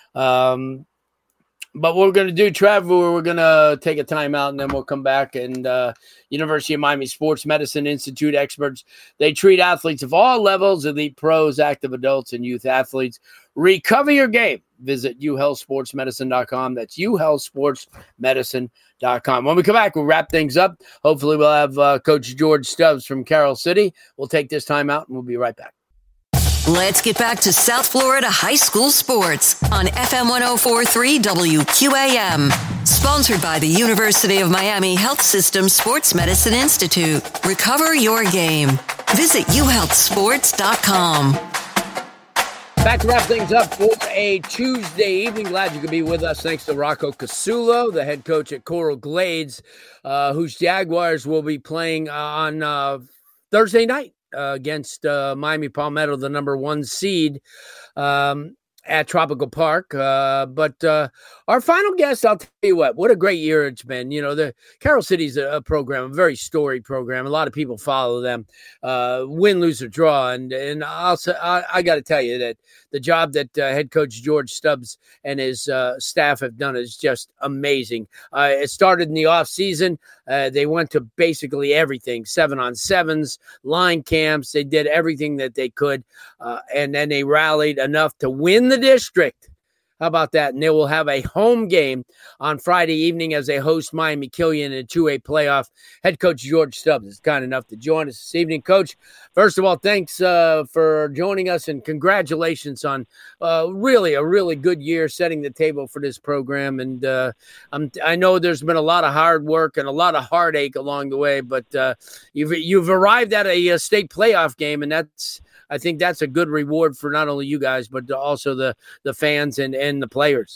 But what we're going to do, Trev, we're going to take a timeout, and then we'll come back. And University of Miami Sports Medicine Institute experts, they treat athletes of all levels, elite pros, active adults, and youth athletes. Recover your game. Visit uhealthsportsmedicine.com. That's uhealthsportsmedicine.com. When we come back, we'll wrap things up. Hopefully we'll have Coach George Stubbs from Carroll City. We'll take this time out, and we'll be right back. Let's get back to South Florida high school sports on FM 104.3 WQAM. Sponsored by the University of Miami Health System Sports Medicine Institute. Recover your game. Visit uhealthsports.com. Back to wrap things up for a Tuesday evening. Glad you could be with us. Thanks to Rocco Casulo, the head coach at Coral Glades, whose Jaguars will be playing on Thursday night against Miami Palmetto, the number 1 seed at Tropical Park. But our final guest, I'll tell you what a great year it's been. You know, the Carroll City's a program, a very storied program. A lot of people follow them, win, lose, or draw. And I got to tell you that the job that head coach George Stubbs and his staff have done is just amazing. It started in the off season. They went to basically everything, 7-on-7s, line camps. They did everything that they could. And then they rallied enough to win the district. How about that? And they will have a home game on Friday evening as they host Miami Killian in a 2A playoff. Head coach George Stubbs is kind enough to join us this evening. Coach, first of all, thanks for joining us, and congratulations on really a really good year setting the table for this program. And I know there's been a lot of hard work and a lot of heartache along the way, but you've arrived at a state playoff game, and I think that's a good reward for not only you guys, but also the fans and the players.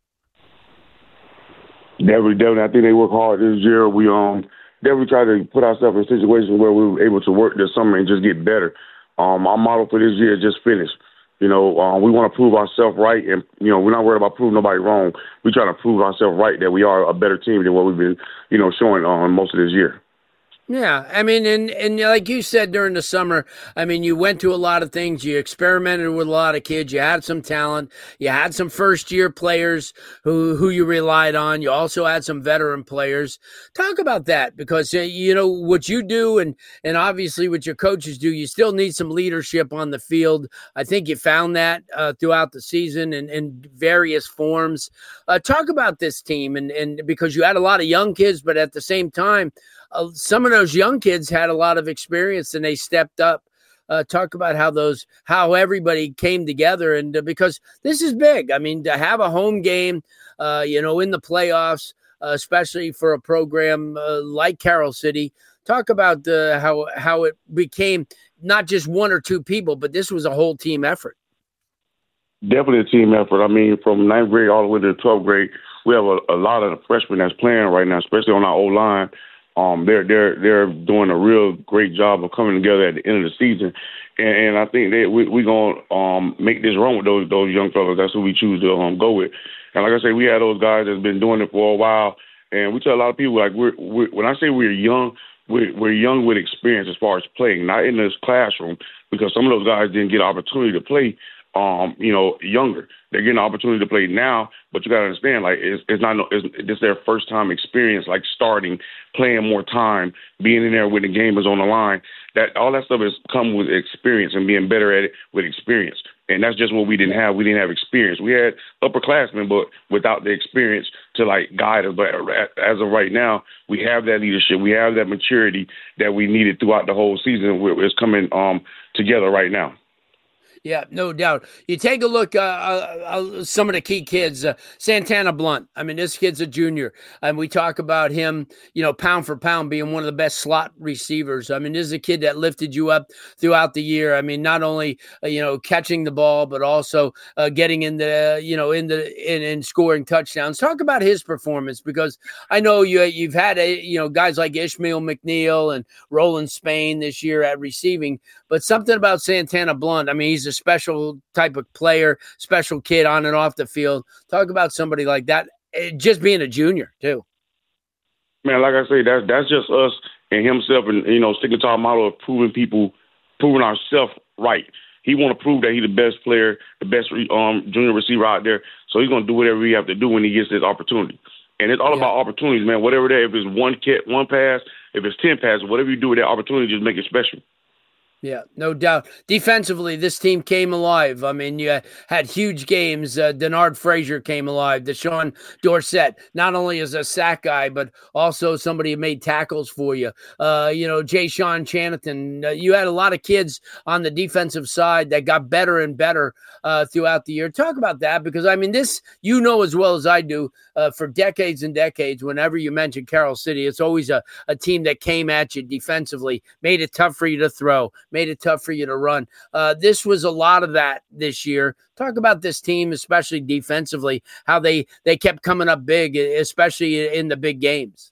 Definitely. I think they work hard this year. We definitely try to put ourselves in situations where we were able to work this summer and just get better. Our model for this year is just finish. We want to prove ourselves right, and we're not worried about proving nobody wrong. We try to prove ourselves right that we are a better team than what we've been, showing most of this year. Yeah, I mean, and like you said during the summer, I mean, you went to a lot of things. You experimented with a lot of kids. You had some talent. You had some first-year players who you relied on. You also had some veteran players. Talk about that, because, what you do and obviously what your coaches do, you still need some leadership on the field. I think you found that throughout the season in various forms. Talk about this team, and because you had a lot of young kids, but at the same time, some of those young kids had a lot of experience and they stepped up. Talk about how everybody came together, and because this is big. I mean, to have a home game, in the playoffs, especially for a program like Carroll City. Talk about how it became not just one or two people, but this was a whole team effort. Definitely a team effort. I mean, from 9th grade all the way to 12th grade, we have a lot of the freshmen that's playing right now, especially on our O-line. They're doing a real great job of coming together at the end of the season, and I think that we're gonna make this run with those young fellas. That's who we choose to go with. And like I say, we have those guys that's been doing it for a while, and we tell a lot of people, like, when I say we're young, we're young with experience as far as playing, not in this classroom, because some of those guys didn't get an opportunity to play. Younger. They're getting an opportunity to play now, but you got to understand, like, it's their first time experience, like starting, playing more time, being in there when the game is on the line. That all that stuff has come with experience and being better at it with experience. And that's just what we didn't have. We didn't have experience. We had upperclassmen, but without the experience to guide us. But as of right now, we have that leadership. We have that maturity that we needed throughout the whole season. It's coming together right now. Yeah, no doubt. You take a look some of the key kids. Santana Blunt. I mean, this kid's a junior, and we talk about him, pound for pound, being one of the best slot receivers. I mean, this is a kid that lifted you up throughout the year. I mean, not only catching the ball, but also getting in and scoring touchdowns. Talk about his performance, because I know you've had guys like Ishmael McNeil and Roland Spain this year at receiving, but something about Santana Blunt. I mean, he's a special type of player, special kid on and off the field. Talk about somebody like that, just being a junior too. Man, like I say, that's just us and himself, and sticking to our model of proving ourselves right. He want to prove that he's the best player, the best junior receiver out there. So he's gonna do whatever he have to do when he gets this opportunity. And it's all about opportunities, man. Whatever that, if it's one pass, if it's 10 passes, whatever you do with that opportunity, just make it special. Yeah, no doubt. Defensively, this team came alive. I mean, you had huge games. Denard Frazier came alive. Deshaun Dorsett, not only as a sack guy, but also somebody who made tackles for you. Jay Sean Chaniton. You had a lot of kids on the defensive side that got better and better throughout the year. Talk about that, because, I mean, this, as well as I do, for decades and decades, whenever you mention Carroll City, it's always a team that came at you defensively, made it tough for you to throw, made it tough for you to run. This was a lot of that this year. Talk about this team, especially defensively, how they kept coming up big, especially in the big games.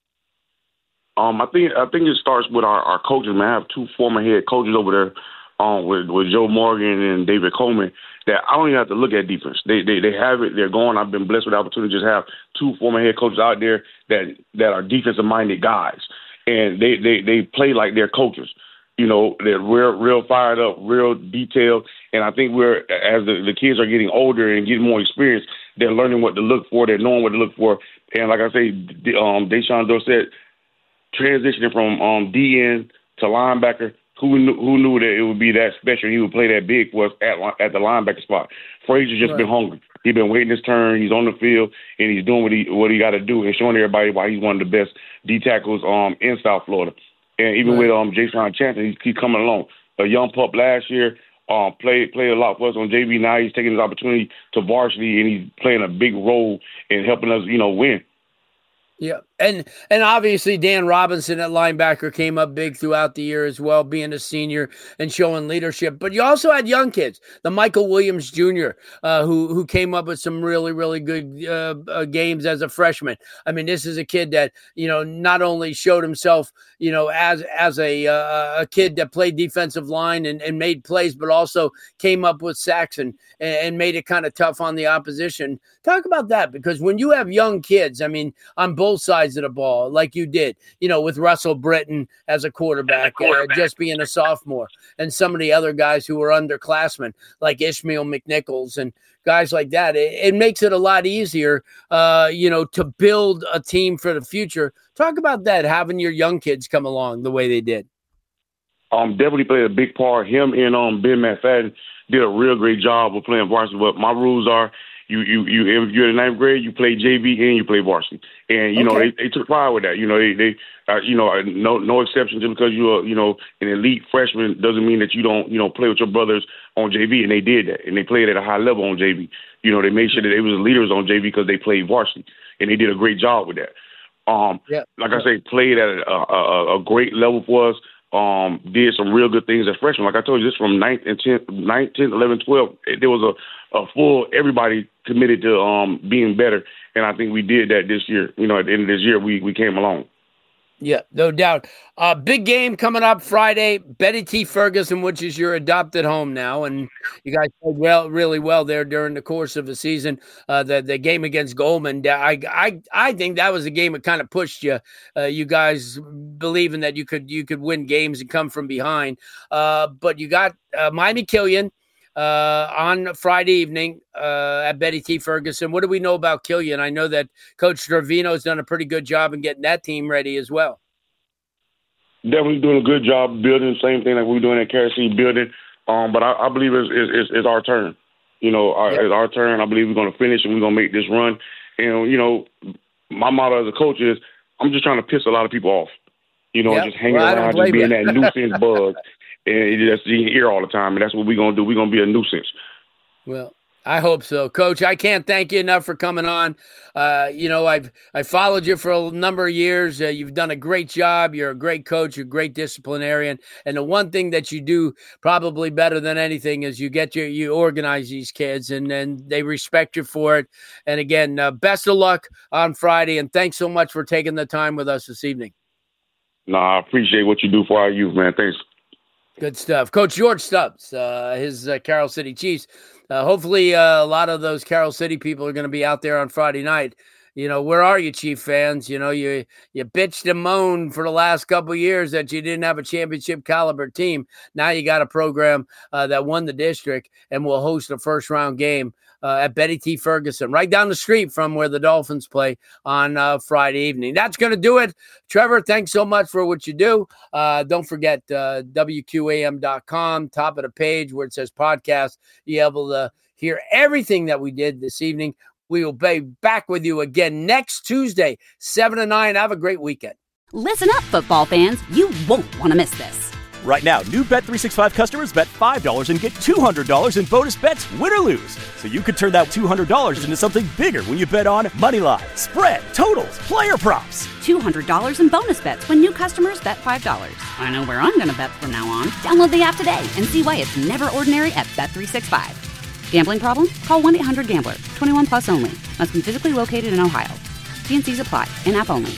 I think it starts with our coaches, man. I have two former head coaches over there with Joe Morgan and David Coleman that I don't even have to look at defense. They have it. They're going. I've been blessed with the opportunity to just have two former head coaches out there that are defensive-minded guys, and they play like they're coaches. They're real fired up, real detailed. And I think as the kids are getting older and getting more experience, they're learning what to look for. They're knowing what to look for. And like I say, Deshaun Dorsett transitioning from DN to linebacker who knew that it would be that special? He would play that big for us at the linebacker spot. Frazier's just been hungry. He's been waiting his turn. He's on the field and he's doing what he got to do and showing everybody why he's one of the best D tackles in South Florida. And even with Jason Chanton, he's coming along. A young pup last year. Played a lot for us on JV. Now he's taking his opportunity to varsity, and he's playing a big role in helping us, win. Yeah, and obviously Dan Robinson at linebacker came up big throughout the year as well, being a senior and showing leadership. But you also had young kids, the Michael Williams Jr., who came up with some really, really good games as a freshman. I mean, this is a kid that, not only showed himself, as a kid that played defensive line and made plays, but also came up with sacks and made it kind of tough on the opposition. Talk about that, because when you have young kids, I mean, on both sides of the ball, like you did, with Russell Britton as a quarterback. Just being a sophomore, and some of the other guys who were underclassmen, like Ishmael McNichols and guys like that, it makes it a lot easier, to build a team for the future. Talk about that, having your young kids come along the way they did. Definitely played a big part. Him and Ben McFadden did a real great job of playing varsity. But my rules are, if you're in the 9th grade, you play JV and you play varsity. And, they took pride with that. No exception. Just because you're, an elite freshman doesn't mean that you don't, play with your brothers on JV. And they did that. And they played at a high level on JV. They made sure that they was leaders on JV because they played varsity. And they did a great job with that. Like I say, played at a great level for us. Did some real good things as freshmen. Like I told you, this from 9th, 10th, 11th, 12th, there was a full everybody committed to being better, and I think we did that this year. At the end of this year, we came along. Yeah, no doubt. Big game coming up Friday, Betty T. Ferguson, which is your adopted home now, and you guys played really well there during the course of the season. The game against Goldman, I think that was a game that kind of pushed you. You guys believing that you could win games and come from behind. But you got Miami Killian on Friday evening at Betty T. Ferguson. What do we know about Killian? I know that Coach Trevino has done a pretty good job in getting that team ready as well. Definitely doing a good job building. Same thing like we're doing at Carol City, building. But I believe it's our turn. It's our turn. I believe we're going to finish and we're going to make this run. And, my motto as a coach is I'm just trying to piss a lot of people off. Just hanging around, just being that nuisance bug. And you hear all the time, and that's what we're going to do. We're going to be a nuisance. Well, I hope so. Coach, I can't thank you enough for coming on. I've followed you for a number of years. You've done a great job. You're a great coach. You're a great disciplinarian. And the one thing that you do probably better than anything is you organize these kids, and then they respect you for it. And again, best of luck on Friday, and thanks so much for taking the time with us this evening. No, I appreciate what you do for our youth, man. Thanks. Good stuff. Coach George Stubbs, his Carol City Chiefs. Hopefully a lot of those Carol City people are going to be out there on Friday night. Where are you, Chief fans? You bitched and moaned for the last couple of years that you didn't have a championship caliber team. Now you got a program that won the district and will host a first round game at Betty T. Ferguson, right down the street from where the Dolphins play on Friday evening. That's going to do it. Trevor, thanks so much for what you do. Don't forget WQAM.com, top of the page where it says podcast. You're able to hear everything that we did this evening. We will be back with you again next Tuesday, 7 to 9. Have a great weekend. Listen up, football fans. You won't want to miss this. Right now, new Bet365 customers bet $5 and get $200 in bonus bets, win or lose. So you could turn that $200 into something bigger when you bet on money line, spread, totals, player props. $200 in bonus bets when new customers bet $5. I know where I'm going to bet from now on. Download the app today and see why it's never ordinary at Bet365. Gambling problem? Call 1-800-GAMBLER. 21 plus only. Must be physically located in Ohio. T&Cs apply. In-app only.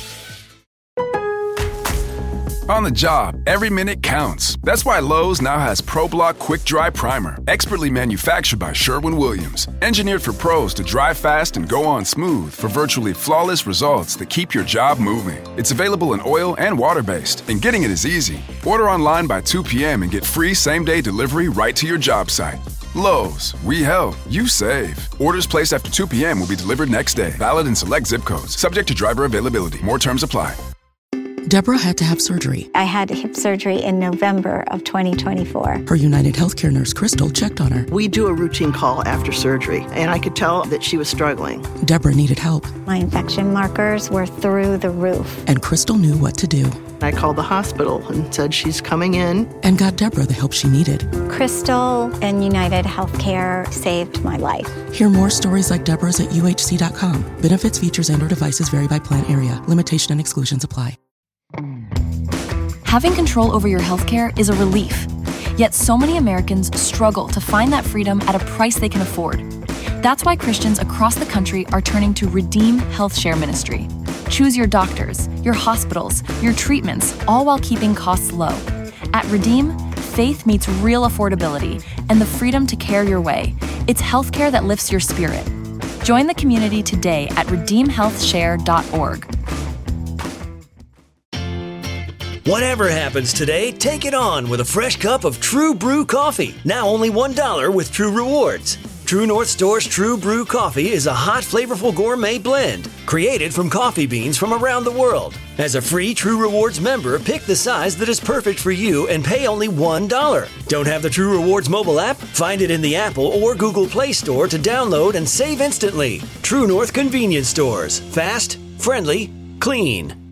On the job, every minute counts. That's why Lowe's now has ProBlock Quick Dry Primer, expertly manufactured by Sherwin-Williams. Engineered for pros to dry fast and go on smooth for virtually flawless results that keep your job moving. It's available in oil and water-based, and getting it is easy. Order online by 2 p.m. and get free same-day delivery right to your job site. Lowe's, we help, you save. Orders placed after 2 p.m. will be delivered next day. Valid in select zip codes. Subject to driver availability. More terms apply. Deborah had to have surgery. I had hip surgery in November of 2024. Her United Healthcare nurse, Crystal, checked on her. We do a routine call after surgery, and I could tell that she was struggling. Deborah needed help. My infection markers were through the roof. And Crystal knew what to do. I called the hospital and said she's coming in. And got Deborah the help she needed. Crystal and United Healthcare saved my life. Hear more stories like Deborah's at uhc.com. Benefits, features, and/or devices vary by plan area. Limitation and exclusions apply. Having control over your healthcare is a relief. Yet so many Americans struggle to find that freedom at a price they can afford. That's why Christians across the country are turning to Redeem Health Share Ministry. Choose your doctors, your hospitals, your treatments, all while keeping costs low. At Redeem, faith meets real affordability and the freedom to care your way. It's healthcare that lifts your spirit. Join the community today at redeemhealthshare.org. Whatever happens today, take it on with a fresh cup of True Brew coffee. Now only $1 with True Rewards. True North Store's True Brew coffee is a hot, flavorful gourmet blend created from coffee beans from around the world. As a free True Rewards member, pick the size that is perfect for you and pay only $1. Don't have the True Rewards mobile app? Find it in the Apple or Google Play Store to download and save instantly. True North Convenience Stores. Fast, friendly, clean.